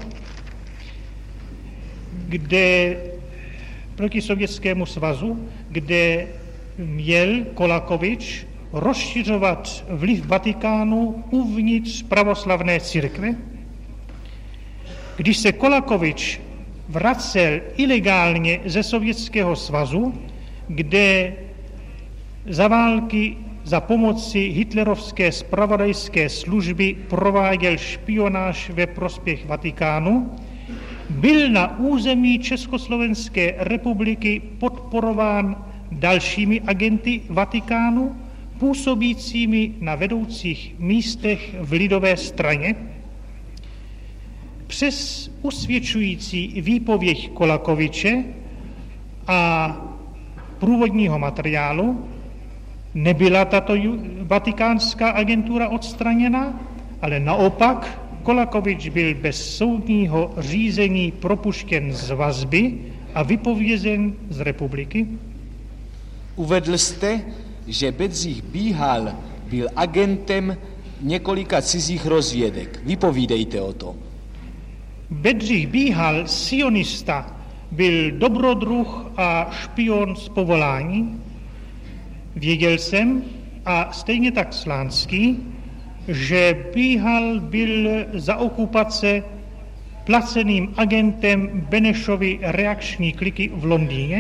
kde měl Kolakovič rozšiřovat vliv Vatikánu uvnitř pravoslavné církve. Když se Kolakovič vracel ilegálně ze Sovětského svazu, kde za války za pomoci hitlerovské zpravodajské služby prováděl špionáž ve prospěch Vatikánu, byl na území Československé republiky podporován dalšími agenty Vatikánu, působícími na vedoucích místech v lidové straně. Přes usvědčující výpověď Kolakoviče a průvodního materiálu nebyla tato vatikánská agentura odstraněna, ale naopak Kolakovič byl bez soudního řízení propuštěn z vazby a vypovězen z republiky. Uvedl jste, že Bedřich Bíhal byl agentem několika cizích rozvědek. Vypovídejte o tom. Bedřich Bíhal, sionista, byl dobrodruh a špion z povolání. Věděl jsem, a stejně tak Slánský, že Bíhal byl za okupace placeným agentem Benešovy reakční kliky v Londýně.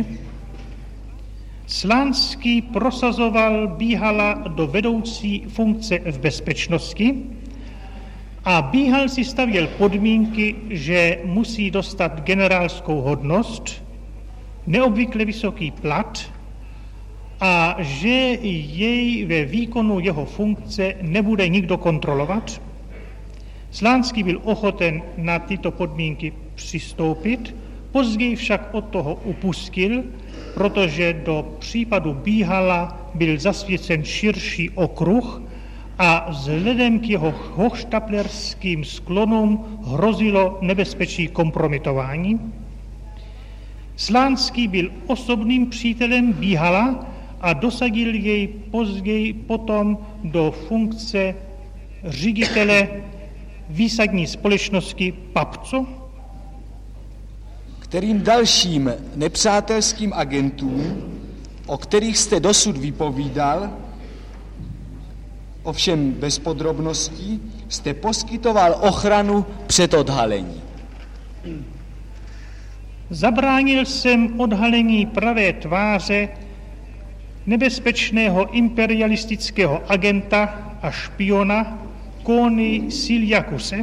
Slánský prosazoval Bíhala do vedoucí funkce v bezpečnosti a Bíhal si stavěl podmínky, že musí dostat generálskou hodnost, neobvykle vysoký plat a že jej ve výkonu jeho funkce nebude nikdo kontrolovat. Slánský byl ochoten na tyto podmínky přistoupit, později však od toho upustil, protože do případu Bíhala byl zasvěcen širší okruh a vzhledem k jeho hochštaplerským sklonům hrozilo nebezpečí kompromitování. Slánský byl osobným přítelem Bíhala a dosadil jej později potom do funkce ředitele výsadní společnosti Papco. Kterým dalším nepřátelským agentům, o kterých jste dosud vypovídal, ovšem bez podrobností, jste poskytoval ochranu před odhalením? Zabránil jsem odhalení pravé tváře nebezpečného imperialistického agenta a špiona Kóny Siljakuse.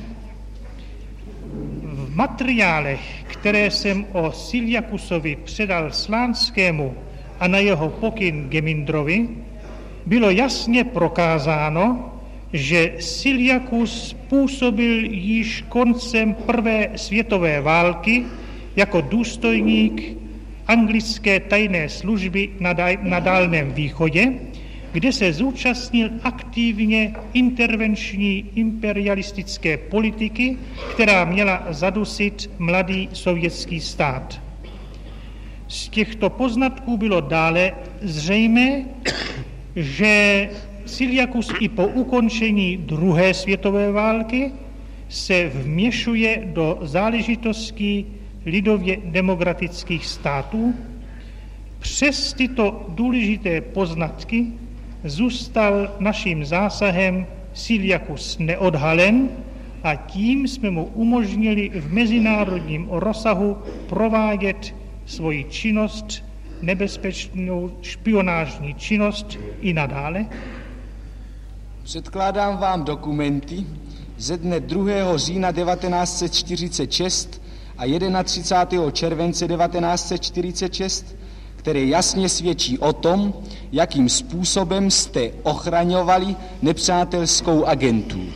V materiálech, které jsem o Siljakusovi předal Slánskému a na jeho pokyn Gemindrovi, bylo jasně prokázáno, že Siljakus působil již koncem prvé světové války jako důstojník anglické tajné služby na Dálném východě, kde se zúčastnil aktivně intervenční imperialistické politiky, která měla zadusit mladý sovětský stát. Z těchto poznatků bylo dále zřejmé, že Siljakus i po ukončení druhé světové války se vměšuje do záležitostí lidově demokratických států. Přes tyto důležité poznatky zůstal naším zásahem Siliakus neodhalen a tím jsme mu umožnili v mezinárodním rozsahu provádět svoji činnost, nebezpečnou špionážní činnost i nadále. Předkládám vám dokumenty ze dne 2. října 1946 a 31. července 1946, které jasně svědčí o tom, jakým způsobem jste ochraňovali nepřátelskou agenturu.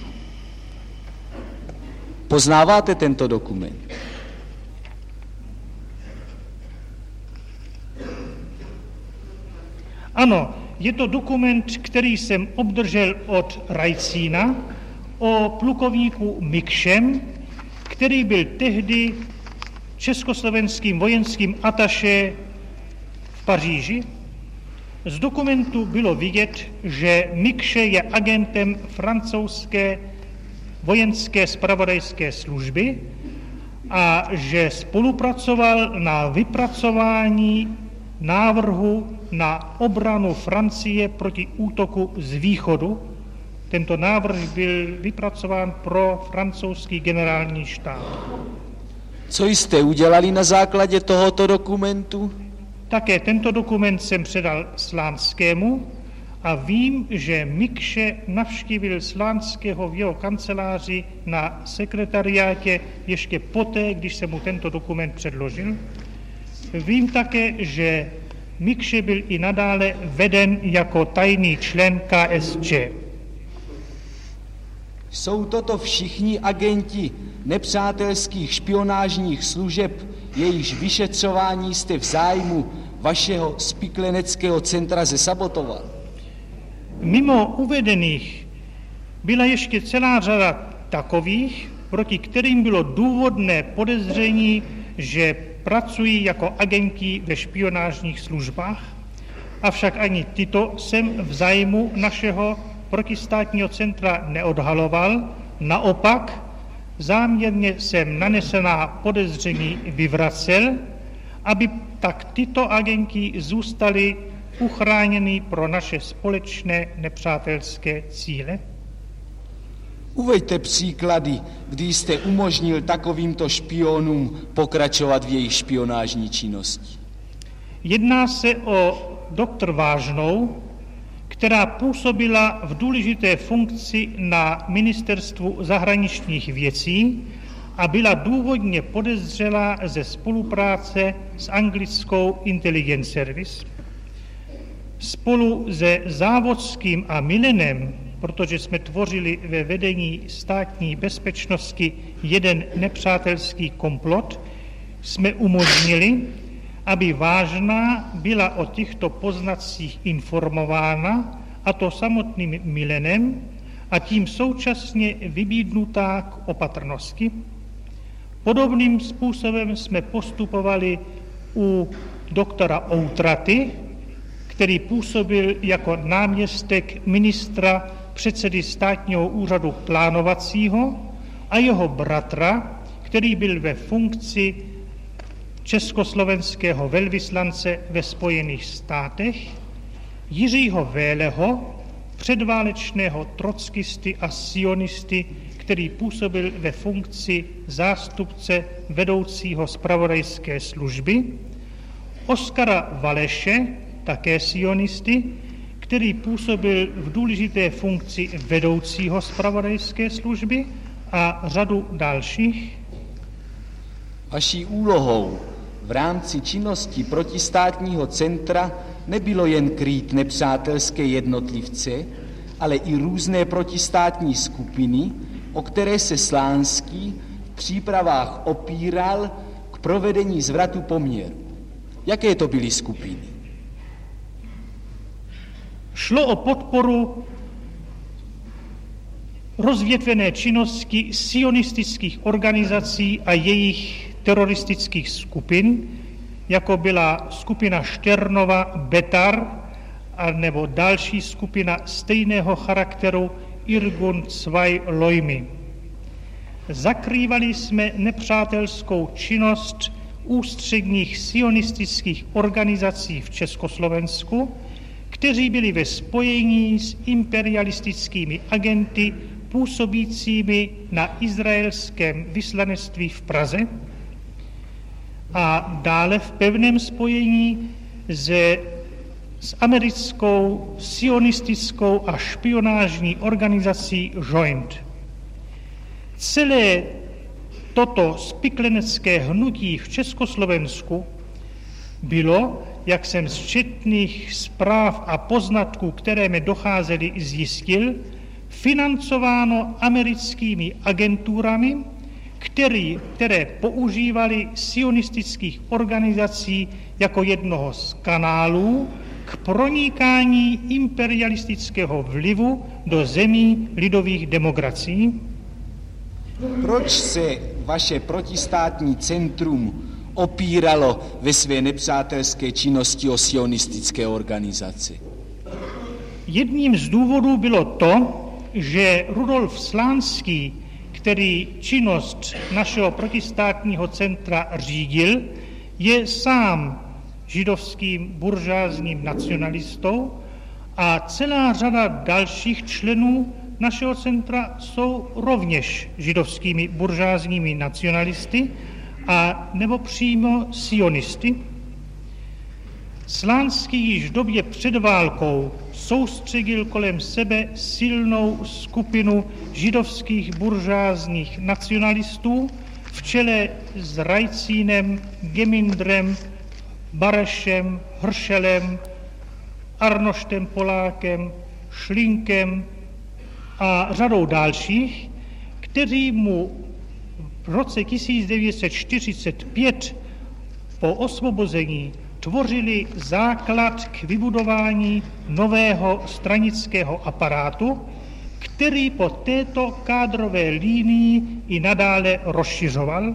Poznáváte tento dokument? Ano, je to dokument, který jsem obdržel od Rajcína o plukovníku Mikšem, který byl tehdy československým vojenským ataše v Paříži. Z dokumentu bylo vidět, že Mikše je agentem francouzské vojenské zpravodajské služby a že spolupracoval na vypracování návrhu na obranu Francie proti útoku z východu. Tento návrh byl vypracován pro francouzský generální štáb. Co jste udělali na základě tohoto dokumentu? Také tento dokument jsem předal Slánskému a vím, že Mikše navštívil Slánského v jeho kanceláři na sekretariátě ještě poté, když jsem mu tento dokument předložil. Vím také, že Mikše byl i nadále veden jako tajný člen KSČ. Jsou toto všichni agenti nepřátelských špionážních služeb, jejichž vyšetřování jste v zájmu vašeho spikleneckého centra zesabotoval? Mimo uvedených byla ještě celá řada takových, proti kterým bylo důvodné podezření, že pracují jako agenti ve špionážních službách, avšak ani tyto jsem v zájmu našeho protistátního centra neodhaloval, naopak záměrně jsem nanesená podezření vyvracel, aby tak tyto agenti zůstali uchráněni pro naše společné nepřátelské cíle. Uveďte příklady, kdy jste umožnil takovýmto špionům pokračovat v jejich špionážní činnosti. Jedná se o doktor Vážnou, která působila v důležité funkci na ministerstvu zahraničních věcí a byla důvodně podezřelá ze spolupráce s anglickou Intelligence Service. Spolu se Závodským a Milenem, protože jsme tvořili ve vedení státní bezpečnosti jeden nepřátelský komplot, jsme umožnili, aby Vážná byla o těchto poznatcích informována, a to samotným Milenem, a tím současně vybídnutá k opatrnosti. Podobným způsobem jsme postupovali u doktora Outraty, který působil jako náměstek ministra předsedy státního úřadu plánovacího, a jeho bratra, který byl ve funkci československého velvyslance ve Spojených státech, Jiřího Véleho, předválečného trockisty a sionisty, který působil ve funkci zástupce vedoucího zpravodajské služby, Oskara Valeše, také sionisty, který působil v důležité funkci vedoucího zpravodajské služby, a řadu dalších. Vaší úlohou v rámci činnosti protistátního centra nebylo jen krýt nepřátelské jednotlivce, ale i různé protistátní skupiny, o které se Slánský v přípravách opíral k provedení zvratu poměru. Jaké to byly skupiny? Šlo o podporu rozvětvené činnosti sionistických organizací a jejich teroristických skupin, jako byla skupina Šternova Betar, nebo další skupina stejného charakteru Irgun Zwei Lojmy. Zakrývali jsme nepřátelskou činnost ústředních sionistických organizací v Československu, kteří byli ve spojení s imperialistickými agenty působícími na izraelském vyslanectví v Praze a dále v pevném spojení s americkou sionistickou a špionážní organizací Joint. Celé toto spiklenecké hnutí v Československu bylo, jak jsem z četných zpráv a poznatků, které mi docházely, zjistil, financováno americkými agenturami, které používali sionistických organizací jako jednoho z kanálů k pronikání imperialistického vlivu do zemí lidových demokracií. Proč se vaše protistátní centrum opíralo ve své nepřátelské činnosti o sionistické organizace? Jedním z důvodů bylo to, že Rudolf Slánský, který činnost našeho protistátního centra řídil, je sám židovským buržázním nacionalistou a celá řada dalších členů našeho centra jsou rovněž židovskými buržázními nacionalisty a nebo přímo sionisty. Slánský již v době před válkou soustředil kolem sebe silnou skupinu židovských buržázních nacionalistů v čele s Rajcínem, Gemindrem, Barešem, Hršelem, Arnoštem Polákem, Šlinkem a řadou dalších, kteří mu v roce 1945 po osvobození tvořili základ k vybudování nového stranického aparátu, který po této kádrové línii i nadále rozšiřoval.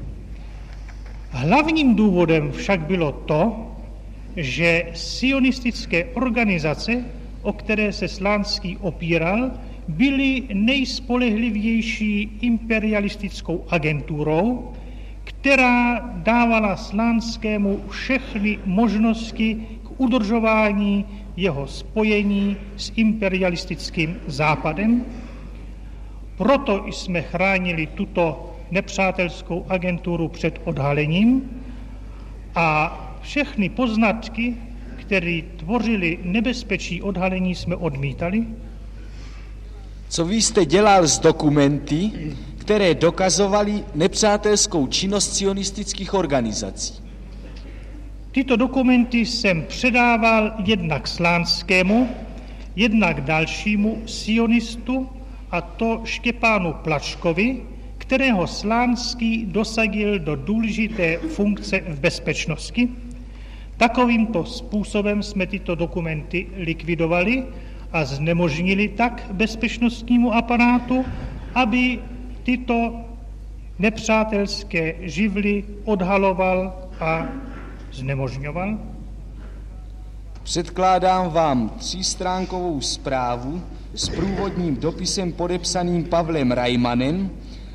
Hlavním důvodem však bylo to, že sionistické organizace, o které se Slánský opíral, byly nejspolehlivější imperialistickou agenturou, která dávala Slánskému všechny možnosti k udržování jeho spojení s imperialistickým západem. Proto jsme chránili tuto nepřátelskou agenturu před odhalením a všechny poznatky, které tvořily nebezpečí odhalení, jsme odmítali. Co vy jste dělal s dokumenty, které dokazovaly nepřátelskou činnost sionistických organizací? Tyto dokumenty jsem předával jednak Slánskému, jednak dalšímu sionistu, a to Štěpánu Plačkovi, kterého Slánský dosadil do důležité funkce v bezpečnosti. Takovýmto způsobem jsme tyto dokumenty likvidovali a znemožnili tak bezpečnostnímu aparátu, aby tyto nepřátelské živly odhaloval a znemožňoval. Předkládám vám 3stránkovou zprávu s průvodním dopisem podepsaným Pavlem Rajmanem,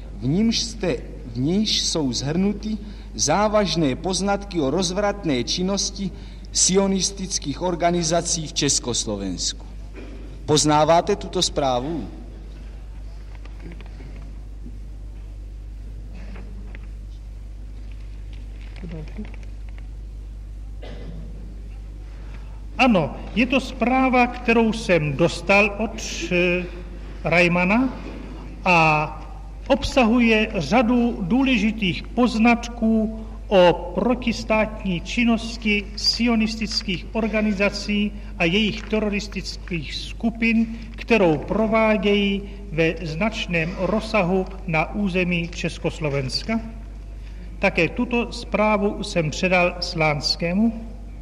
v níž jsou shrnuty závažné poznatky o rozvratné činnosti sionistických organizací v Československu. Poznáváte tuto zprávu? Ano, je to zpráva, kterou jsem dostal od Rajmana a obsahuje řadu důležitých poznatků o protistátní činnosti sionistických organizací a jejich teroristických skupin, kterou provádějí ve značném rozsahu na území Československa. Také tuto zprávu jsem předal Slánskému.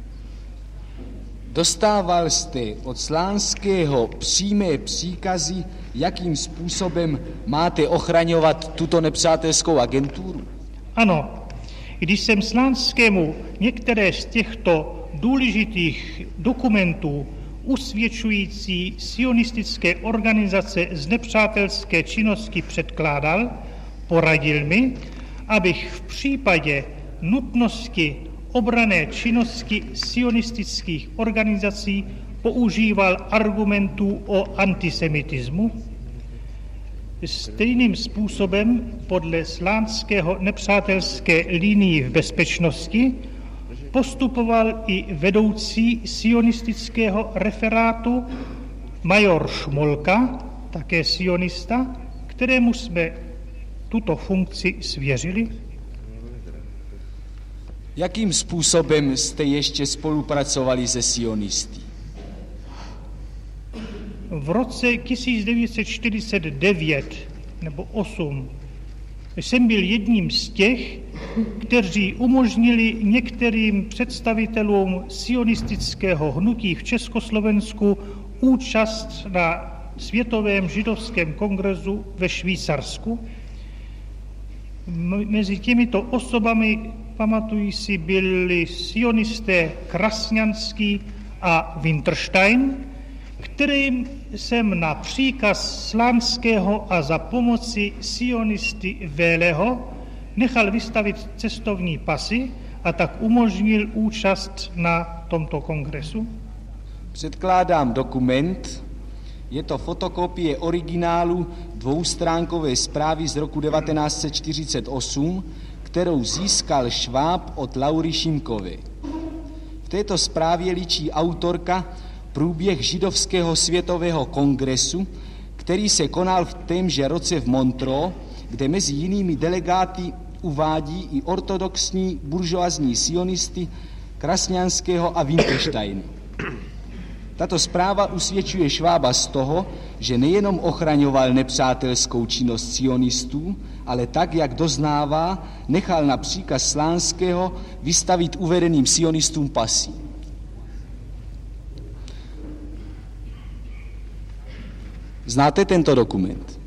Dostával jste od Slánského přímé příkazy, jakým způsobem máte ochraňovat tuto nepřátelskou agenturu? Ano, když jsem Slánskému některé z těchto důležitých dokumentů usvědčující sionistické organizace z nepřátelské činnosti předkládal, poradil mi, abych v případě nutnosti obranné činnosti sionistických organizací používal argumentů o antisemitismu. Stejným způsobem podle slánského nepřátelské linii v bezpečnosti postupoval i vedoucí sionistického referátu major Šmolka, také sionista, kterému jsme tuto funkci svěřili. Jakým způsobem jste ještě spolupracovali se sionisty? V roce 1949 nebo 8 jsem byl jedním z těch, kteří umožnili některým představitelům sionistického hnutí v Československu účast na Světovém židovském kongresu ve Švýcarsku. Mezi těmito osobami, pamatuji si, byli sionisté Krasňanský a Winterstein, kterým jsem na příkaz Slánského a za pomoci sionisty Véleho nechal vystavit cestovní pasy a tak umožnil účast na tomto kongresu. Předkládám dokument, je to fotokopie originálu dvoustránkové zprávy z roku 1948, kterou získal Šváb od Laury Šimkové. V této zprávě líčí autorka průběh židovského světového kongresu, který se konal v témže roce v Montreux, kde mezi jinými delegáty uvádí i ortodoxní buržoazní sionisty Krasňanského a Wintersteina. Tato zpráva usvědčuje Švába z toho, že nejenom ochraňoval nepřátelskou činnost sionistů, ale tak, jak doznává, nechal na příkaz Slánského vystavit uvedeným sionistům pasy. Znáte tento dokument?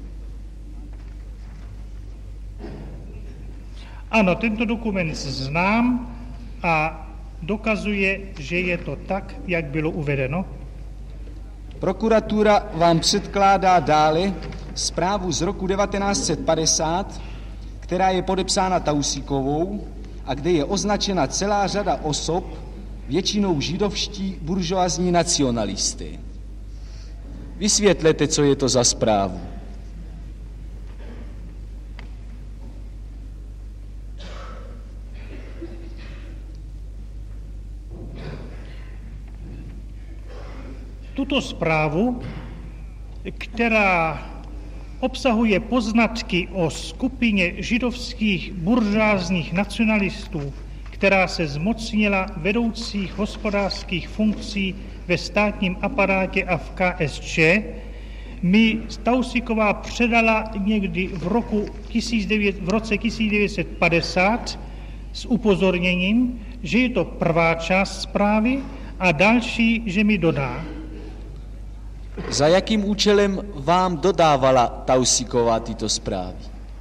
Ano, tento dokument znám a dokazuje, že je to tak, jak bylo uvedeno. Prokuratura vám předkládá dále zprávu z roku 1950, která je podepsána Tausíkovou a kde je označena celá řada osob, většinou židovští buržoazní nacionalisté. Vysvětlete, co je to za zprávu. Tuto zprávu, která obsahuje poznatky o skupině židovských buržoázních nacionalistů, která se zmocnila vedoucích hospodářských funkcí ve státním aparátě a v KSČ, mi Tausíková předala někdy v roce 1950 s upozorněním, že je to prvá část zprávy a další, že mi dodá. Za jakým účelem vám dodávala Tausíková tyto zprávy?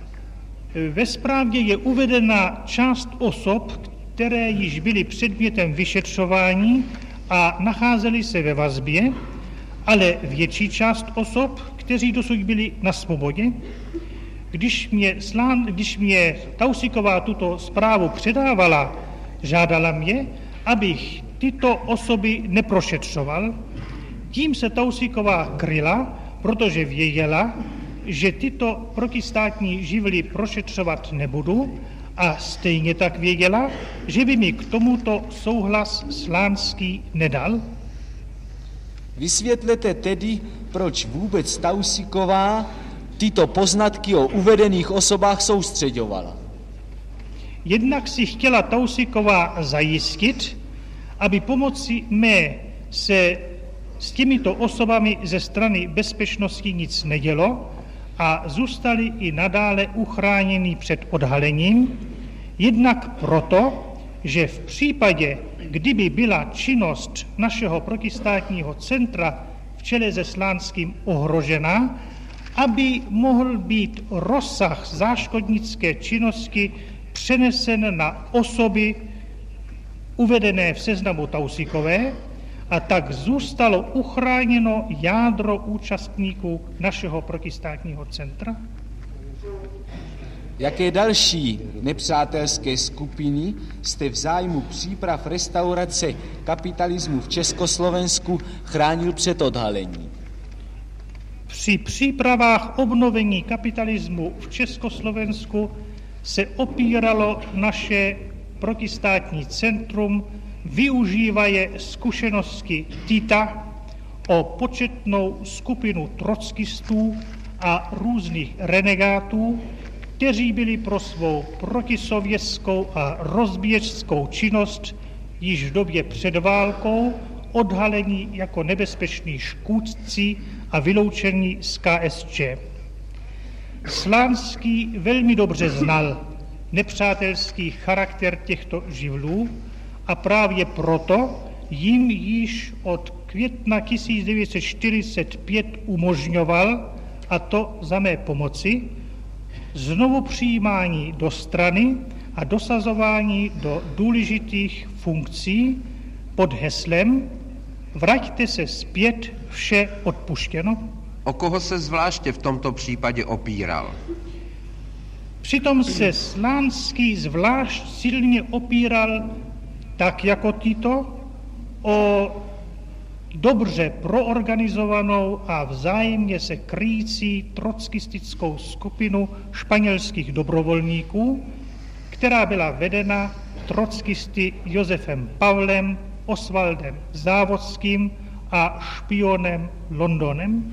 Ve zprávě je uvedena část osob, které již byly předmětem vyšetřování a nacházeli se ve vazbě, ale větší část osob, kteří dosud byli na svobodě. Když mě Tausíková tuto zprávu předávala, žádala mě, abych tyto osoby neprošetřoval. Tím se Tausíková kryla, protože věděla, že tyto protistátní živly prošetřovat nebudu, a stejně tak věděla, že by mi k tomuto souhlas Slánský nedal. Vysvětlete tedy, proč vůbec Tausíková tyto poznatky o uvedených osobách soustřeďovala. Jednak si chtěla Tausíková zajistit, aby pomocí mé se s těmito osobami ze strany bezpečnosti nic nedělo a zůstali i nadále uchráněni před odhalením, jednak proto, že v případě, kdyby byla činnost našeho protistátního centra v čele se Slánským ohrožena, aby mohl být rozsah záškodnické činnosti přenesen na osoby uvedené v seznamu Tausíkové, a tak zůstalo uchráněno jádro účastníků našeho protistátního centra? Jaké další nepřátelské skupiny jste v zájmu příprav restaurace kapitalismu v Československu chránil před odhalením? Při přípravách obnovení kapitalismu v Československu se opíralo naše protistátní centrum, využívaje zkušenosti Tita o početnou skupinu trockistů a různých renegátů, kteří byli pro svou protisovětskou a rozběžskou činnost již v době před válkou odhalení jako nebezpeční škůdci a vyloučení z KSČ. Slánský velmi dobře znal nepřátelský charakter těchto živlů a právě proto jim již od května 1945 umožňoval, a to za mé pomoci, znovu přijímání do strany a dosazování do důležitých funkcí pod heslem Vraťte se zpět, vše odpuštěno. O koho se zvláště v tomto případě opíral? Přitom se Slánský zvlášť silně opíral, tak jako Tito, o dobře proorganizovanou a vzájemně se kryjící trockistickou skupinu španělských dobrovolníků, která byla vedena trockisty Josefem Pavlem, Osvaldem Závodským a špionem Londonem.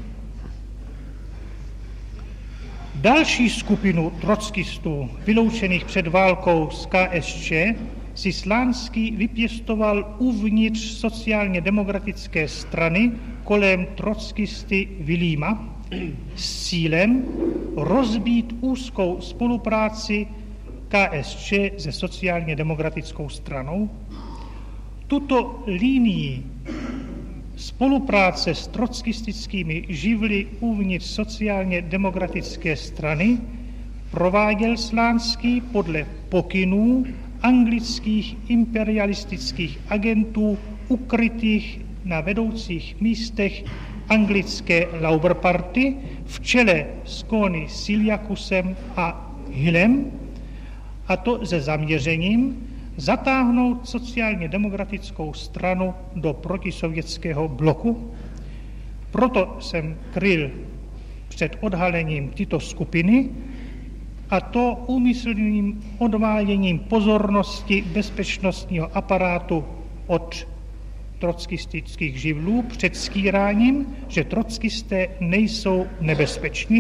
Další skupinu trockistů, vyloučených před válkou z KSČ, si Slánský vypěstoval uvnitř sociálně demokratické strany kolem trockisty Vilíma s cílem rozbít úzkou spolupráci KSČ se sociálně demokratickou stranou. Tuto linii spolupráce s trockistickými živly uvnitř sociálně demokratické strany prováděl Slánský podle pokynů anglických imperialistických agentů ukrytých na vedoucích místech anglické Labour Party v čele s Coney Siliakusem a Hillem, a to se zaměřením zatáhnout sociálně demokratickou stranu do protisovětského bloku. Proto jsem kryl před odhalením tyto skupiny, a to úmyslným odváděním pozornosti bezpečnostního aparátu od trockistických živlů před skýráním, že trockisté nejsou nebezpeční.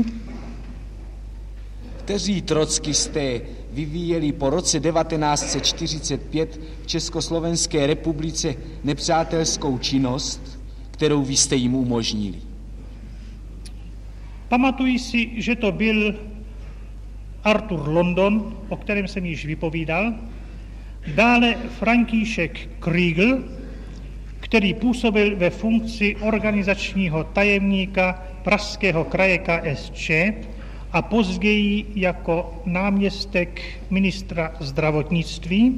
Kteří trockisté vyvíjeli po roce 1945 v Československé republice nepřátelskou činnost, kterou vy jste jim umožnili? Pamatuji si, že to byl Arthur London, o kterém jsem již vypovídal, dále František Kriegel, který působil ve funkci organizačního tajemníka Pražského kraje KSČ a později jako náměstek ministra zdravotnictví,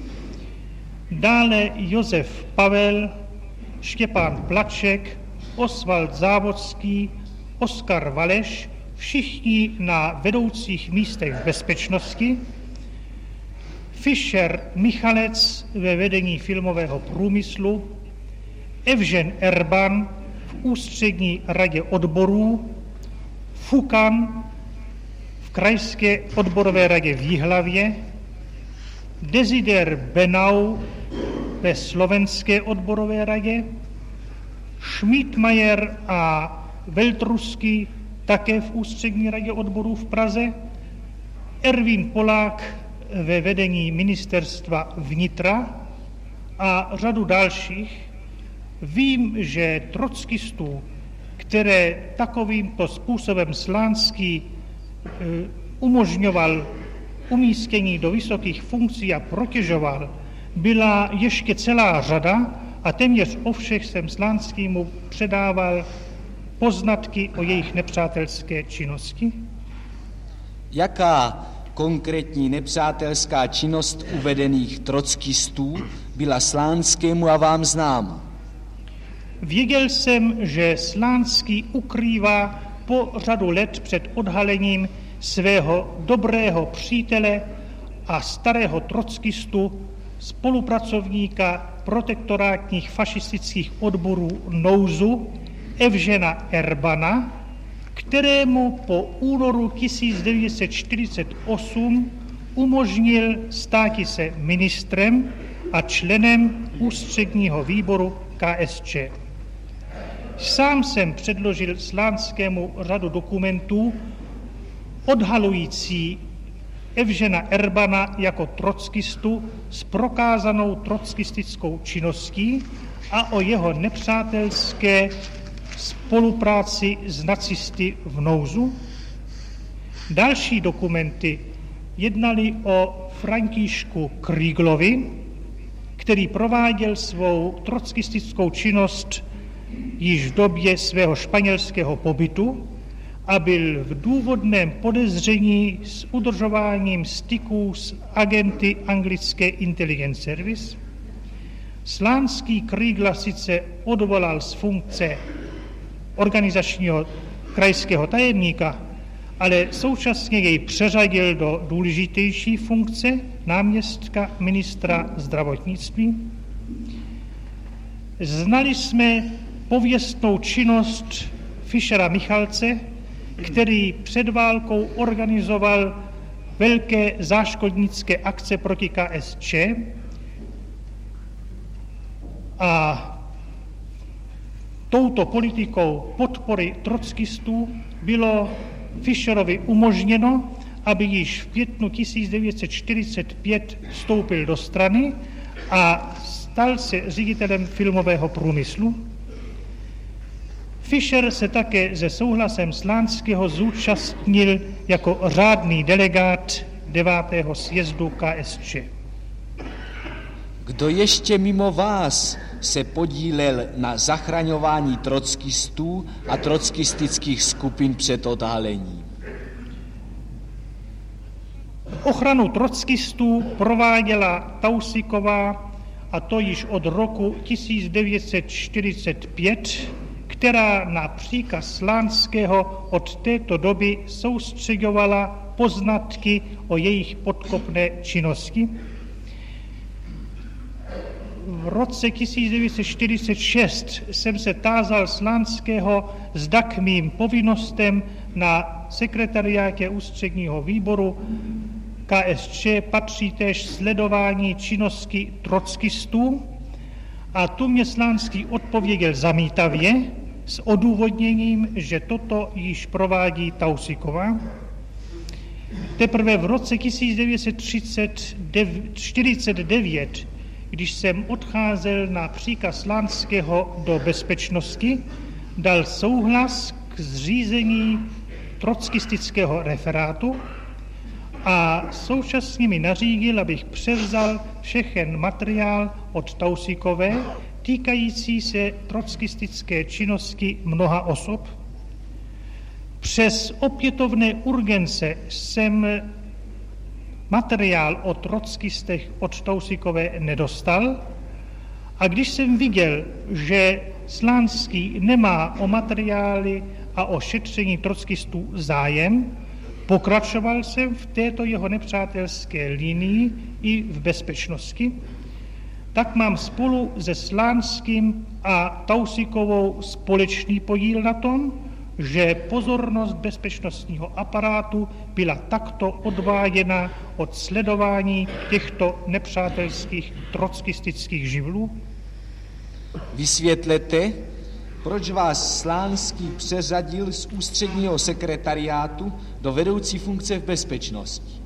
dále Josef Pavel, Štěpán Plaček, Osvald Závodský, Oskar Valeš, všichni na vedoucích místech bezpečnosti, Fischer Michalec ve vedení filmového průmyslu, Evžen Erban v ústřední radě odborů, Fukan v krajské odborové radě v Jihlavě, Desider Benau ve slovenské odborové radě, Schmidmajer a Veltrusky také v ústřední radě odborů v Praze, Ervin Polák ve vedení ministerstva vnitra a řadu dalších. Vím, že trockistů, které takovýmto způsobem Slánský umožňoval umístění do vysokých funkcí a protěžoval, byla ještě celá řada a téměř o všech jsem Slánskýmu předával poznatky o jejich nepřátelské činnosti. Jaká konkrétní nepřátelská činnost uvedených trockistů byla Slánskému a vám známa? Věděl jsem, že Slánský ukrývá po řadu let před odhalením svého dobrého přítele a starého trockistu, spolupracovníka protektorátních fašistických odborů Nouzu Evžena Erbana, kterému po únoru 1948 umožnil státi se ministrem a členem ústředního výboru KSČ. Sám jsem předložil Slánskému řadu dokumentů odhalující Evžena Erbana jako trockistu s prokázanou trockistickou činností a o jeho nepřátelské spolupráci s nacisty v Nouzu. Další dokumenty jednali o Františku Krieglovi, který prováděl svou trockistickou činnost již v době svého španělského pobytu a byl v důvodném podezření s udržováním styků s agenty anglické Intelligence Service. Slánský Kriegla sice odvolal z funkce organizačního krajského tajemníka, ale současně jej přeřadil do důležitější funkce náměstka ministra zdravotnictví. Znali jsme pověstnou činnost Fischera Michalce, který před válkou organizoval velké záškodnické akce proti KSČ a touto politikou podpory trockistů bylo Fischerovi umožněno, aby již v květnu 1945 vstoupil do strany a stal se ředitelem filmového průmyslu. Fischer se také se souhlasem Slánského zúčastnil jako řádný delegát 9. sjezdu KSČ. Kdo ještě mimo vás se podílel na zachraňování trockistů a trockistických skupin před odhalením? Ochranu trockistů prováděla Tausiková, a to již od roku 1945, která na příkaz Slánského od této doby soustřeďovala poznatky o jejich podkopné činnosti. V roce 1946 jsem se tázal Slánského, zda k mým povinnostem na sekretariátě ústředního výboru KSČ patří též sledování činnosti trockistů, a tu mě Slánský odpověděl zamítavě s odůvodněním, že toto již provádí Tausiková. Teprve v roce 1949, když jsem odcházel na příkaz Slánského do bezpečnosti, dal souhlas k zřízení trockistického referátu a současně mi nařídil, abych převzal všechen materiál od Tausikové týkající se trockistické činnosti mnoha osob. Přes opětovné urgence jsem materiál o trockistech od Tausikové nedostal a když jsem viděl, že Slánský nemá o materiály a o šetření trockistů zájem, pokračoval jsem v této jeho nepřátelské linii i v bezpečnosti, tak mám spolu se Slánským a Tausikovou společný podíl na tom, že pozornost bezpečnostního aparátu byla takto odváděna od sledování těchto nepřátelských trockistických živlů? Vysvětlete, proč vás Slánský přeřadil z ústředního sekretariátu do vedoucí funkce v bezpečnosti?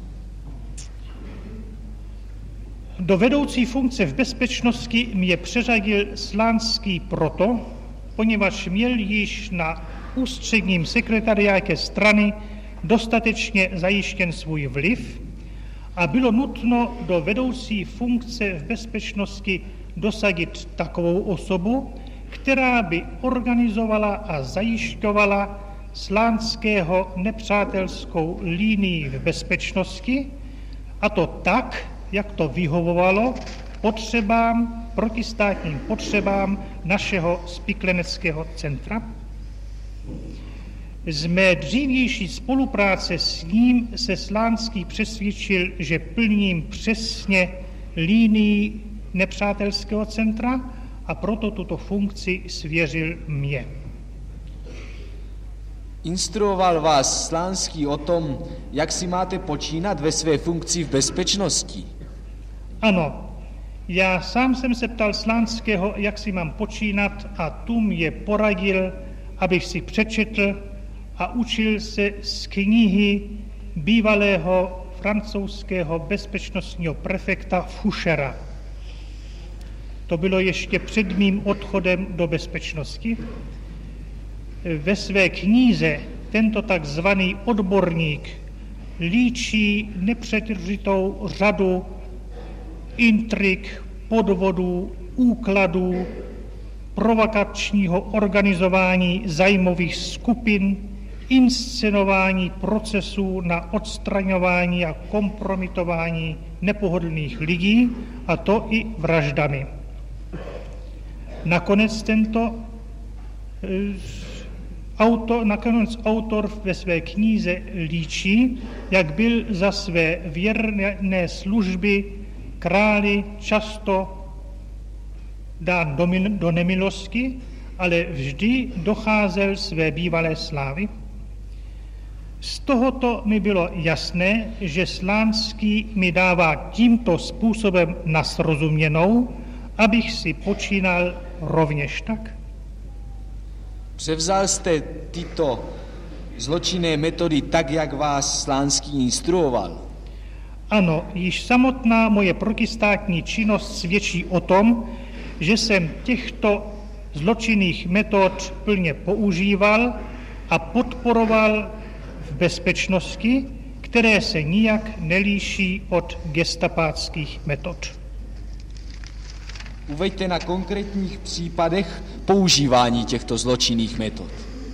Do vedoucí funkce v bezpečnosti mě přeřadil Slánský proto, poněvadž měl již na ústředním sekretariátě strany dostatečně zajištěn svůj vliv a bylo nutno do vedoucí funkce v bezpečnosti dosadit takovou osobu, která by organizovala a zajišťovala Slánského nepřátelskou linii v bezpečnosti, a to tak, jak to vyhovovalo potřebám, protistátním potřebám našeho spikleneckého centra. Z mé dřívější spolupráce s ním se Slánský přesvědčil, že plním přesně línii nepřátelského centra a proto tuto funkci svěřil mně. Instruoval vás Slánský o tom, jak si máte počínat ve své funkci v bezpečnosti? Ano, já sám jsem se ptal Slánského, jak si mám počínat, a tu mě poradil, abych si přečetl a učil se z knihy bývalého francouzského bezpečnostního prefekta Fouchera. To bylo ještě před mým odchodem do bezpečnosti. Ve své knize tento takzvaný odborník líčí nepřetržitou řadu intrik, podvodů, úkladů, provokačního organizování zájmových skupin, inscenování procesů na odstraňování a kompromitování nepohodlných lidí, a to i vraždami. Nakonec autor ve své knize líčí, jak byl za své věrné služby králi často dán do nemilosti, ale vždy docházel své bývalé slávy. Z tohoto mi bylo jasné, že Slánský mi dává tímto způsobem na srozuměnou, abych si počínal rovněž tak. Převzal jste tyto zločinné metody tak, jak vás Slánský instruoval? Ano, již samotná moje protistátní činnost svědčí o tom, že jsem těchto zločinných metod plně používal a podporoval v bezpečnosti, které se nijak nelíší od gestapáckých metod. Uveďte na konkrétních případech používání těchto zločinných metod.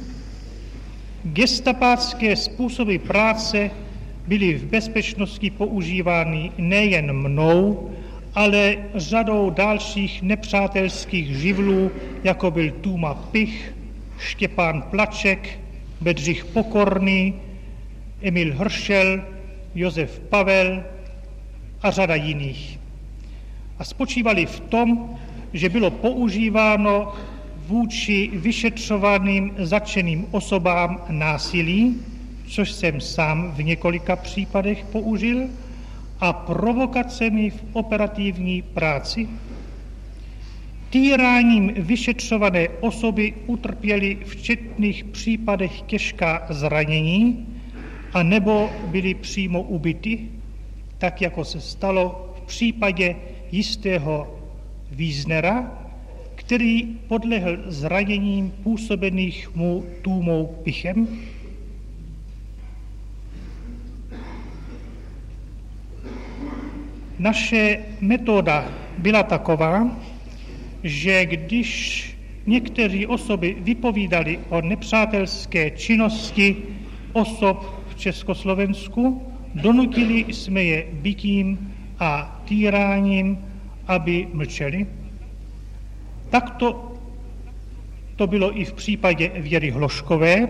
Gestapácké způsoby práce byly v bezpečnosti používány nejen mnou, ale řadou dalších nepřátelských živlů, jako byl Tůma Pich, Štěpán Plaček, Bedřich Pokorný, Emil Hršel, Josef Pavel a řada jiných. A spočívali v tom, že bylo používáno vůči vyšetřovaným zatčeným osobám násilí, což jsem sám v několika případech použil, a provokacemi v operativní práci. Týráním vyšetřované osoby utrpěly v četných případech těžká zranění a nebo byly přímo ubity, tak jako se stalo v případě jistého Wiesnera, který podlehl zraněním působených mu Tůmou Pichem. Naše metoda byla taková, že když některé osoby vypovídali o nepřátelské činnosti osob v Československu, donutili jsme je bitím a týráním, aby mlčeli. Takto to bylo i v případě Věry Hloškové,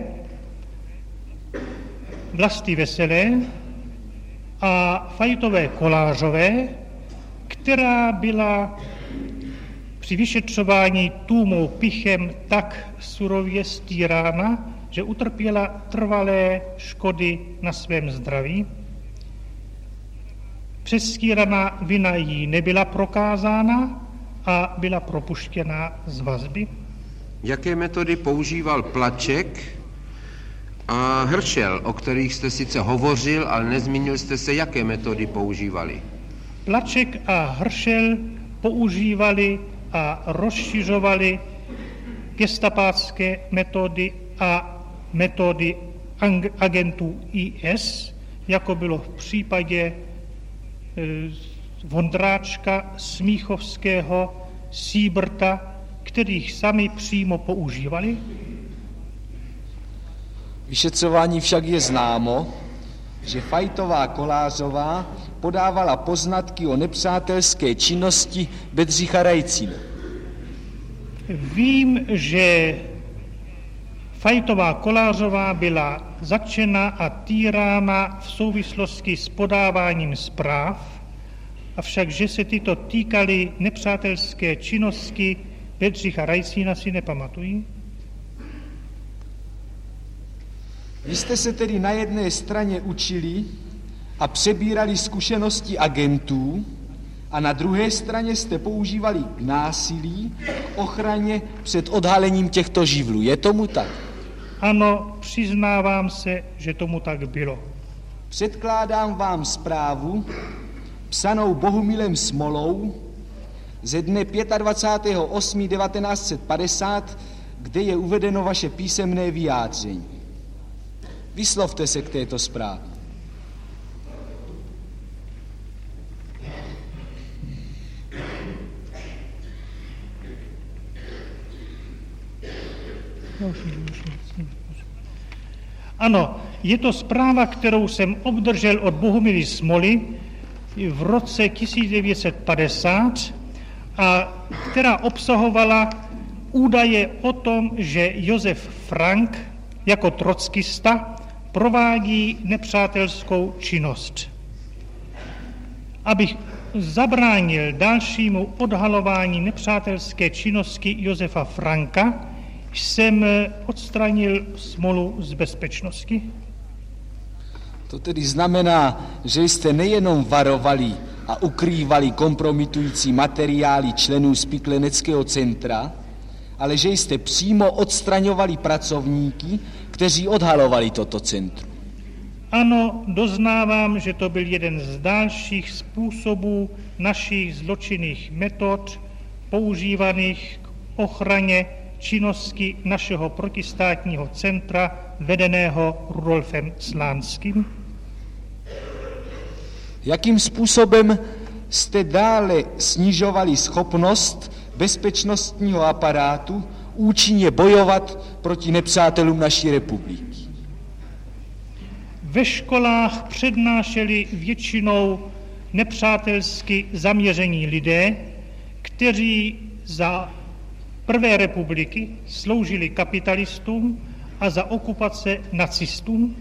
Vlasty Veselé a Fajtové Kolářové, která byla při vyšetřování Tůmou Pichem tak surově stýrána, že utrpěla trvalé škody na svém zdraví. Přestíraná vina jí nebyla prokázána a byla propuštěna z vazby. Jaké metody používal Plaček a Hršel, o kterých jste sice hovořil, ale nezmínil jste se, jaké metody používali? Plaček a Hršel používali a rozšiřovali gestapácké metody a metody agentů IS, jako bylo v případě Vondráčka, Smíchovského, Sýbrta, kterých sami přímo používali. Vyšetřování však je známo, že Fajtová Kolářová podávala poznatky o nepřátelské činnosti Bedřicha Rajcína. Vím, že Fajtová Kolářová byla zatčena a týrána v souvislosti s podáváním zpráv, avšak že se tyto týkaly nepřátelské činnosti, Bedřicha Rajcína si nepamatují? Vy jste se tedy na jedné straně učili a přebírali zkušenosti agentů a na druhé straně jste používali k násilí, k ochraně před odhalením těchto živlů. Je tomu tak? Ano, přiznávám se, že tomu tak bylo. Předkládám vám zprávu psanou Bohumilem Smolou ze dne 25.8.1950, kde je uvedeno vaše písemné vyjádření. Vyslovte se k této zprávě. Ano, je to zpráva, kterou jsem obdržel od Bohumila Smoly v roce 1950 a která obsahovala údaje o tom, že Josef Frank jako trockista provádí nepřátelskou činnost. Abych zabránil dalšímu odhalování nepřátelské činnosti Josefa Franka, jsem odstranil Smolu z bezpečnosti. To tedy znamená, že jste nejenom varovali a ukrývali kompromitující materiály členů Spikleneckého centra, ale že jste přímo odstraňovali pracovníky, kteří odhalovali toto centrum. Ano, doznávám, že to byl jeden z dalších způsobů našich zločinných metod používaných k ochraně činnosti našeho protistátního centra vedeného Rudolfem Slánským. Jakým způsobem jste dále snižovali schopnost bezpečnostního aparátu účinně bojovat proti nepřátelům naší republiky? Ve školách přednášeli většinou nepřátelsky zaměření lidé, kteří za prvé republiky sloužili kapitalistům a za okupace nacistům.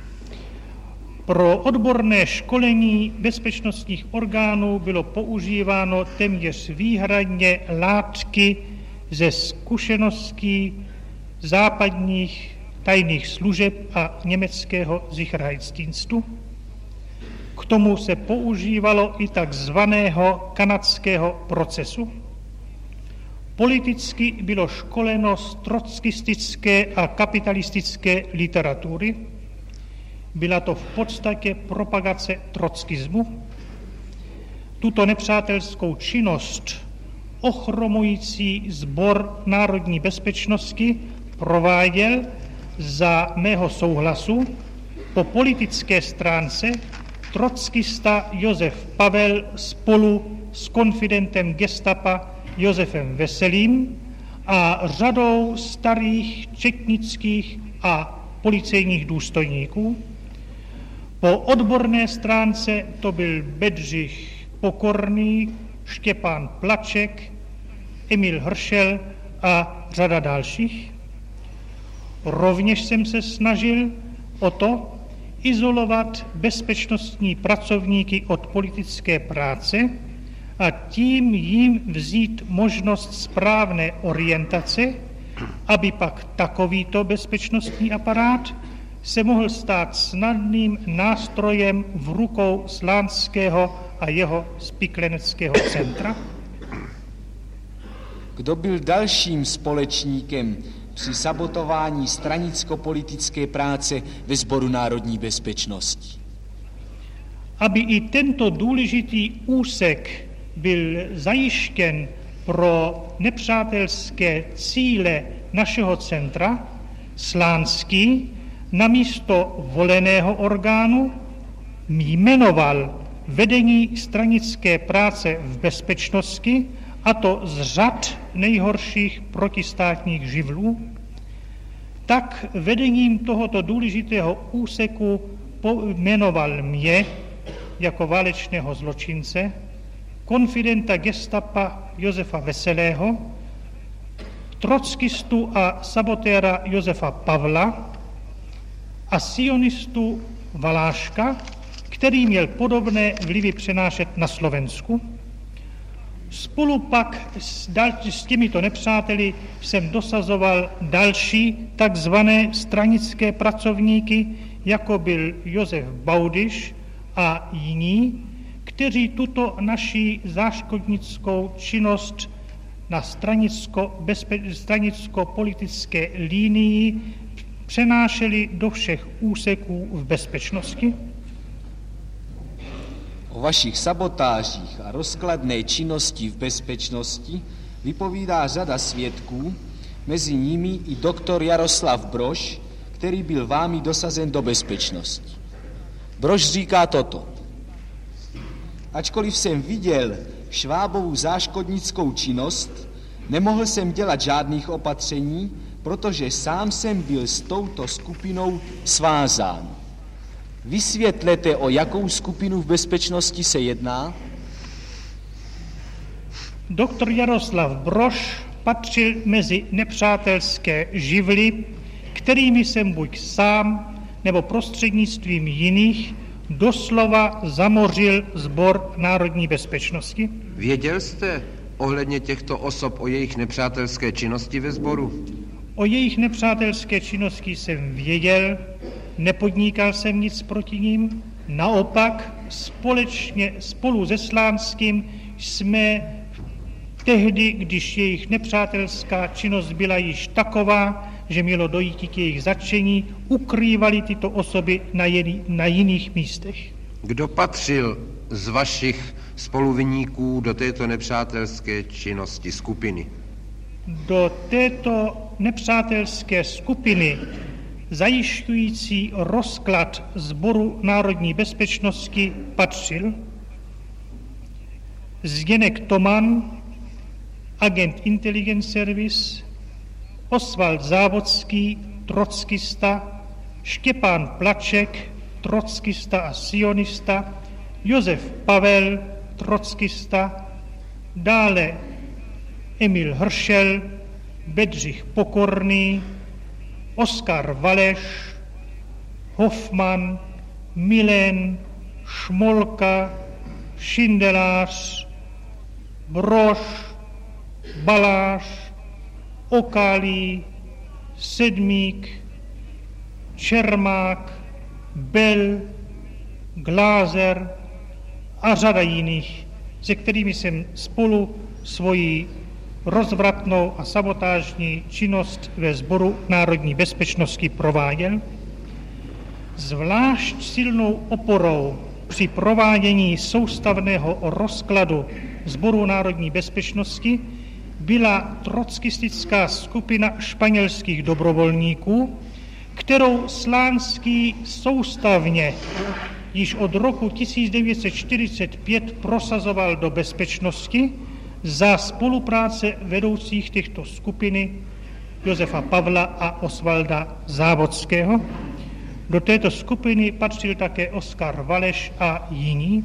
Pro odborné školení bezpečnostních orgánů bylo používáno téměř výhradně látky ze zkušeností západních tajných služeb a německého Sicherheitsdienstu. K tomu se používalo i takzvaného kanadského procesu. Politicky bylo školeno z trockistické a kapitalistické literatury. Byla to v podstatě propagace trockismu. Tuto nepřátelskou činnost ochromující Sbor národní bezpečnosti prováděl za mého souhlasu po politické stránce trockista Josef Pavel spolu s konfidentem gestapa Josefem Veselým a řadou starých četnických a policejních důstojníků. Po odborné stránce to byl Bedřich Pokorný, Štěpán Plaček, Emil Hršel a řada dalších. Rovněž jsem se snažil o to izolovat bezpečnostní pracovníky od politické práce a tím jim vzít možnost správné orientace, aby pak takovýto bezpečnostní aparát se mohl stát snadným nástrojem v rukou Slánského a jeho Spikleneckého centra. Kdo byl dalším společníkem při sabotování stranicko-politické práce ve Sboru národní bezpečnosti? Aby i tento důležitý úsek byl zajištěn pro nepřátelské cíle našeho centra, Slánský namísto voleného orgánu jmenoval vedení stranické práce v bezpečnosti, a to z řad nejhorších protistátních živlů, tak vedením tohoto důležitého úseku jmenoval mě jako válečného zločince, konfidenta gestapa Josefa Veselého, trockistu a sabotéra Josefa Pavla a sionistu Valáška, který měl podobné vlivy přenášet na Slovensku. Spolu pak s těmito nepřáteli jsem dosazoval další takzvané stranické pracovníky, jako byl Josef Baudyš a jiní, kteří tuto naši záškodnickou činnost na stranicko-politické línii přenášeli do všech úseků v bezpečnosti. O vašich sabotážích a rozkladné činnosti v bezpečnosti vypovídá řada svědků, mezi nimi i doktor Jaroslav Brož, který byl vámi dosazen do bezpečnosti. Brož říká toto. Ačkoliv jsem viděl Švábovu záškodnickou činnost, nemohl jsem dělat žádných opatření, protože sám jsem byl s touto skupinou svázán. Vysvětlete, o jakou skupinu v bezpečnosti se jedná? Doktor Jaroslav Brož patřil mezi nepřátelské živly, kterými jsem buď sám nebo prostřednictvím jiných doslova zamořil Sbor národní bezpečnosti. Věděl jste ohledně těchto osob o jejich nepřátelské činnosti ve sboru? O jejich nepřátelské činnosti jsem věděl, nepodnikal jsem nic proti nim, naopak spolu se Slánským jsme tehdy, když jejich nepřátelská činnost byla již taková, že mělo dojít k jejich zatčení, ukrývali tyto osoby na jiných místech. Kdo patřil z vašich spoluviníků do této nepřátelské činnosti skupiny? Do této nepřátelské skupiny zajišťující rozklad Sboru národní bezpečnosti patřil Zdeněk Toman, agent Intelligence Service, Osvald Závodský, trockista, Štěpán Plaček, trockista a sionista, Josef Pavel, trockista, dále Emil Hršel, Bedřich Pokorný, Oskar Valeš, Hoffman, Milen, Šmolka, Šindelář, Brož, Baláš, Okálí, Sedmík, Čermák, Bel, Glázer a řada jiných, se kterými jsem spolu svoji rozvratnou a sabotážní činnost ve Sboru národní bezpečnosti prováděl. Zvlášť silnou oporou při provádění soustavného rozkladu Sboru národní bezpečnosti byla trockistická skupina španělských dobrovolníků, kterou Slánský soustavně již od roku 1945 prosazoval do bezpečnosti za spolupráce vedoucích těchto skupiny Josefa Pavla a Osvalda Závodského. Do této skupiny patřil také Oskar Valeš a jiní.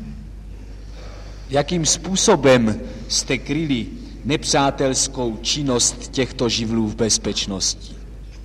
Jakým způsobem jste kryli nepřátelskou činnost těchto živlů v bezpečnosti?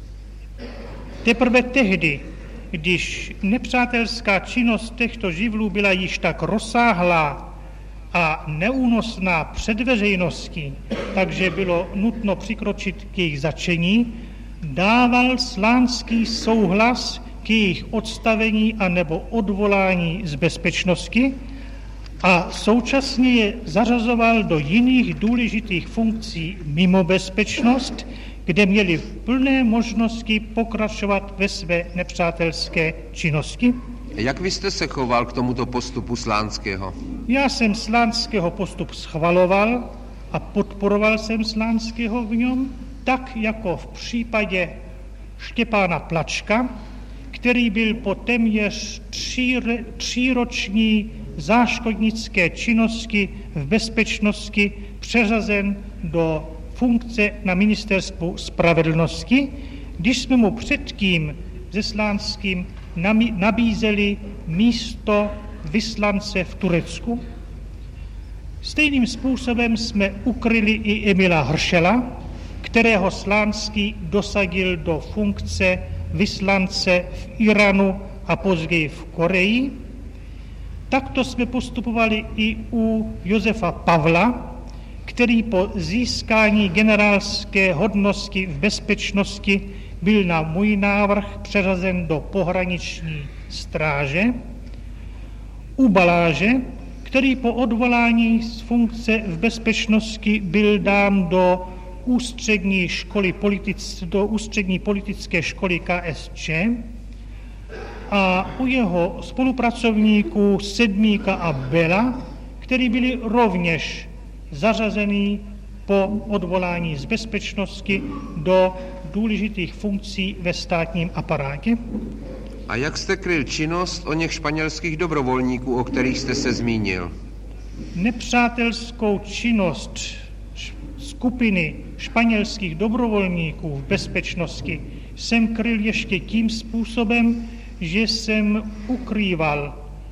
Teprve tehdy, když nepřátelská činnost těchto živlů byla již tak rozsáhlá a neúnosná před veřejností, takže bylo nutno přikročit k jejich zatčení, dával Slánský souhlas k jejich odstavení anebo odvolání z bezpečnosti a současně je zařazoval do jiných důležitých funkcí mimo bezpečnost, kde měli plné možnosti pokračovat ve své nepřátelské činnosti. Jak vy jste se choval k tomuto postupu Slánského? Já jsem Slánského postup schvaloval a podporoval jsem Slánského v něm, tak jako v případě Štěpána Plačka, který byl po téměř tříroční záškodnické činnosti v bezpečnosti přeřazen do funkce na ministerstvu spravedlnosti, když jsme mu předtím se Slánským nabízeli místo vyslance v Turecku. Stejným způsobem jsme ukryli i Emila Hršela, kterého Slánský dosadil do funkce vyslance v Iránu a později v Koreji. Takto jsme postupovali i u Josefa Pavla, který po získání generálské hodnosti v bezpečnosti byl na můj návrh přeřazen do pohraniční stráže. U Baláže, který po odvolání z funkce v bezpečnosti byl dán do ústřední politické školy KSČ, a u jeho spolupracovníků Sedmíka a Bela, kteří byli rovněž zařazení po odvolání z bezpečnosti do důležitých funkcí ve státním aparátě. A jak jste kryl činnost o něch španělských dobrovolníků, o kterých jste se zmínil? Nepřátelskou činnost skupiny španělských dobrovolníků v bezpečnosti jsem kryl ještě tím způsobem, že jsem ukrýval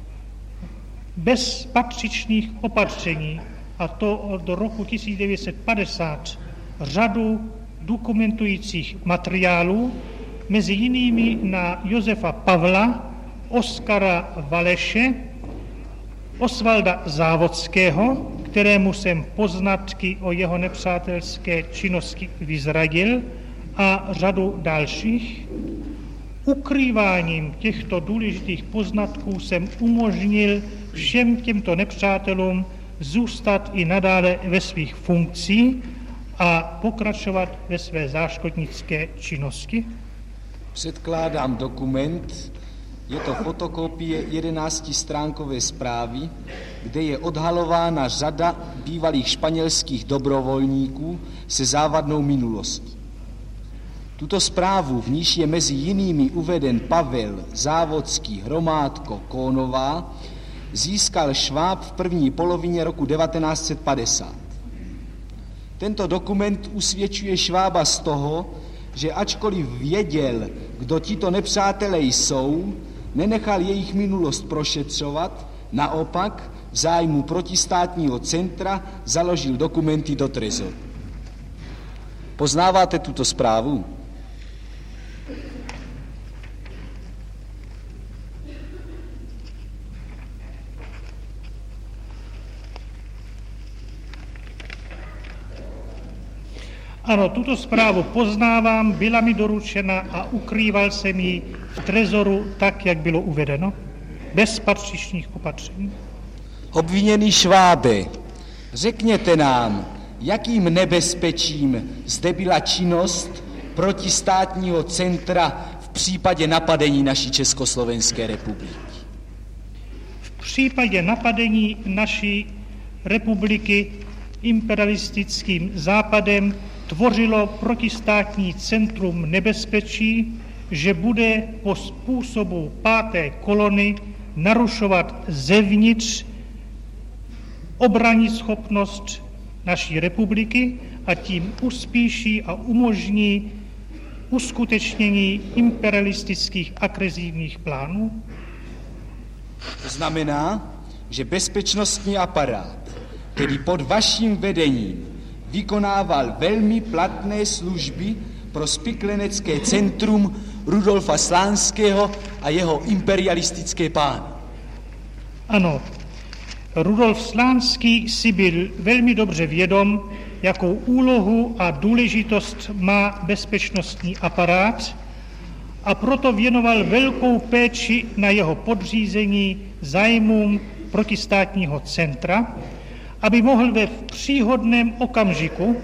bez patřičných opatření, a to od roku 1950, řadu dokumentujících materiálů, mezi jinými na Josefa Pavla, Oskara Valeše, Osvalda Závodského, kterému jsem poznatky o jeho nepřátelské činnosti vyzradil, a řadu dalších. Ukrýváním těchto důležitých poznatků jsem umožnil všem těmto nepřátelům zůstat i nadále ve svých funkcích a pokračovat ve své záškodnické činnosti. Předkládám dokument, je to fotokopie 11stránkové zprávy, kde je odhalována řada bývalých španělských dobrovolníků se závadnou minulostí. Tuto zprávu, v níž je mezi jinými uveden Pavel, Závodský, Hromádko, Kónová, získal Šváb v první polovině roku 1950. Tento dokument usvědčuje Švába z toho, že ačkoliv věděl, kdo tito nepřátelé jsou, nenechal jejich minulost prošetřovat, naopak v zájmu protistátního centra založil dokumenty do trezoru. Poznáváte tuto zprávu? Ano, tuto zprávu poznávám, byla mi doručena a ukrýval jsem ji v trezoru tak, jak bylo uvedeno, bez patřičných opatření. Obviněný Švábe, řekněte nám, jakým nebezpečím zde byla činnost protistátního centra v případě napadení naší Československé republiky? V případě napadení naší republiky imperialistickým západem tvořilo protistátní centrum nebezpečí, že bude po způsobu páté kolony narušovat zevnitř obranní schopnost naší republiky a tím uspíší a umožní uskutečnění imperialistických agresivních plánů. To znamená, že bezpečnostní aparát, který pod vaším vedením vykonával velmi platné služby pro spiklenecké centrum Rudolfa Slánského a jeho imperialistické pány. Ano, Rudolf Slánský si byl velmi dobře vědom, jakou úlohu a důležitost má bezpečnostní aparát, a proto věnoval velkou péči na jeho podřízení zájmům protistátního centra, aby mohl ve příhodném okamžiku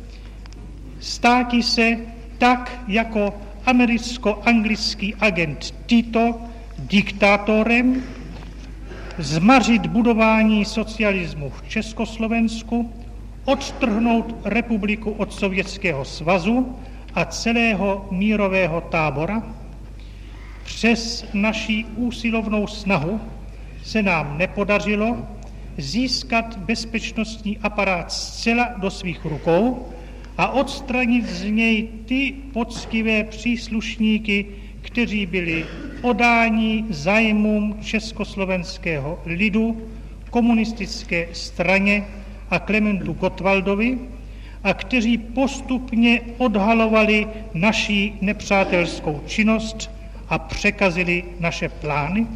státi se tak jako americko-anglický agent Tito diktátorem, zmařit budování socialismu v Československu, odtrhnout republiku od Sovětského svazu a celého mírového tábora. Přes naši úsilovnou snahu se nám nepodařilo získat bezpečnostní aparát zcela do svých rukou a odstranit z něj ty poctivé příslušníky, kteří byli odáni zájmům československého lidu, komunistické straně a Klementu Gottwaldovi, a kteří postupně odhalovali naši nepřátelskou činnost a překazili naše plány?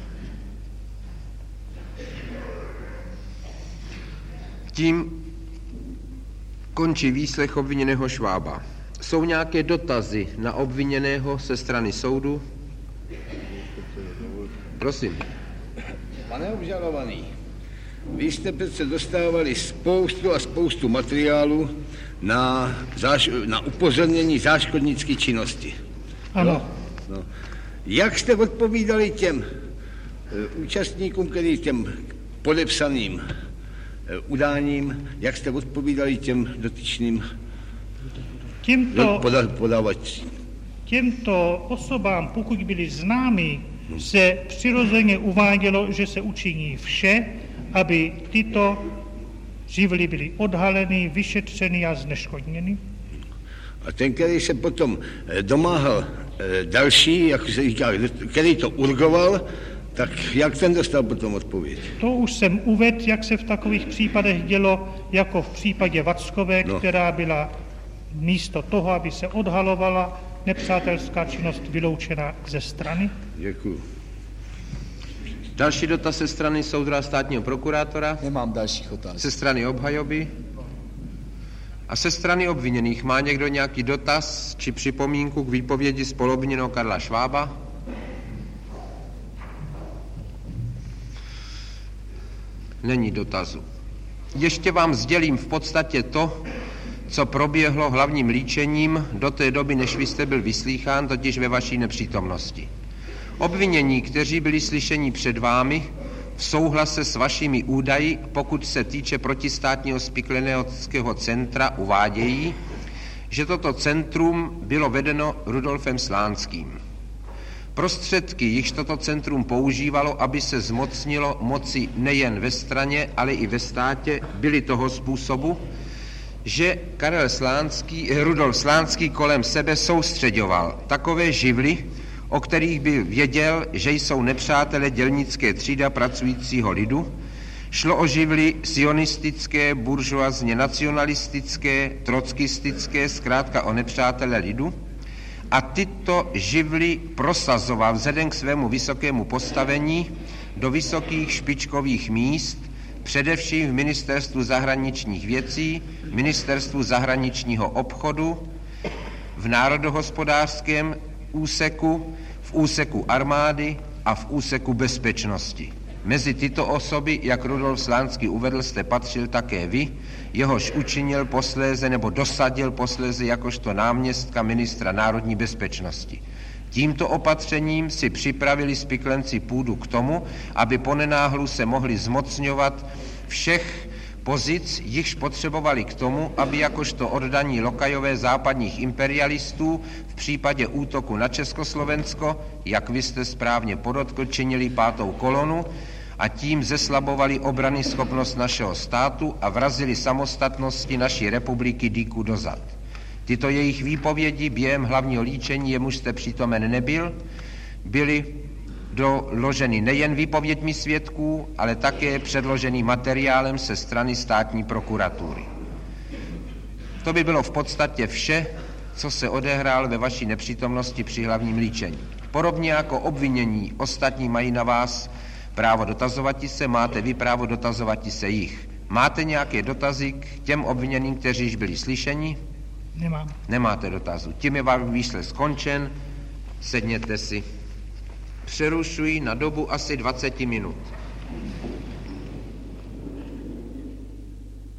Tím končí výslech obviněného Švába. Jsou nějaké dotazy na obviněného ze strany soudu? Prosím. Pane obžalovaný, vy jste přece dostávali spoustu materiálu na upozornění záškodnické činnosti. Ano. No. Jak jste odpovídali těm účastníkům, který těm podepsaným udáním, jak jste odpovídali těm dotyčným podávačům? Těmto osobám, pokud byli známi, se přirozeně uvádělo, že se učiní vše, aby tyto živly byly odhaleny, vyšetřeny a zneškodněny. A ten, který se potom domáhal další, jak se říká, který to urgoval, tak jak ten dostal potom odpověď? To už jsem uvedl, jak se v takových případech dělo, jako v případě Vackové, která byla místo toho, aby se odhalovala nepřátelská činnost, vyloučena ze strany. Děkuju. Další dotaz ze strany soudra státního prokurátora? Nemám dalších otázek. Ze strany obhajoby? A ze strany obviněných má někdo nějaký dotaz či připomínku k výpovědi spoluobviněného Karla Švába? Není dotazu. Ještě vám sdělím v podstatě to, co proběhlo hlavním líčením do té doby, než vy jste byl vyslýchán, totiž ve vaší nepřítomnosti. Obvinění, kteří byli slyšeni před vámi, v souhlase s vašimi údaji, pokud se týče protistátního spiklenického centra, uvádějí, že toto centrum bylo vedeno Rudolfem Slánským. Prostředky, jichž toto centrum používalo, aby se zmocnilo moci nejen ve straně, ale i ve státě, byly toho způsobu, že Rudolf Slánský kolem sebe soustřeďoval takové živly, o kterých by věděl, že jsou nepřátelé dělnické třída pracujícího lidu. Šlo o živly sionistické, buržoazně nacionalistické, trotskistické, zkrátka o nepřátelé lidu. A tyto živly prosazoval vzhledem k svému vysokému postavení do vysokých špičkových míst, především v Ministerstvu zahraničních věcí, Ministerstvu zahraničního obchodu, v národohospodářském úseku, v úseku armády a v úseku bezpečnosti. Mezi tyto osoby, jak Rudolf Slánský uvedl, jste patřil také vy, jehož učinil posléze nebo dosadil posléze jakožto náměstka ministra národní bezpečnosti. Tímto opatřením si připravili spiklenci půdu k tomu, aby ponenáhlu se mohli zmocňovat všech pozic, jichž potřebovali k tomu, aby jakožto oddaní lokajové západních imperialistů v případě útoku na Československo, jak vy jste správně podotkl, činili 5. kolonu a tím zeslabovali obrany schopnost našeho státu a vrazili samostatnosti naší republiky dýku dozad. Tyto jejich výpovědi během hlavního líčení, jemuž jste přítomen nebyl, byly doloženy nejen výpověďmi svědků, ale také předložený materiálem se strany státní prokuratury. To by bylo v podstatě vše, co se odehrálo ve vaší nepřítomnosti při hlavním líčení. Podobně jako obvinění ostatní mají na vás právo dotazovati se, máte vy právo dotazovati se jich. Máte nějaké dotazy k těm obviněným, kteří již byli slyšeni? Nemám. Nemáte dotazu. Tím je váš výslech skončen. Sedněte si. Přerušuji na dobu asi 20 minut.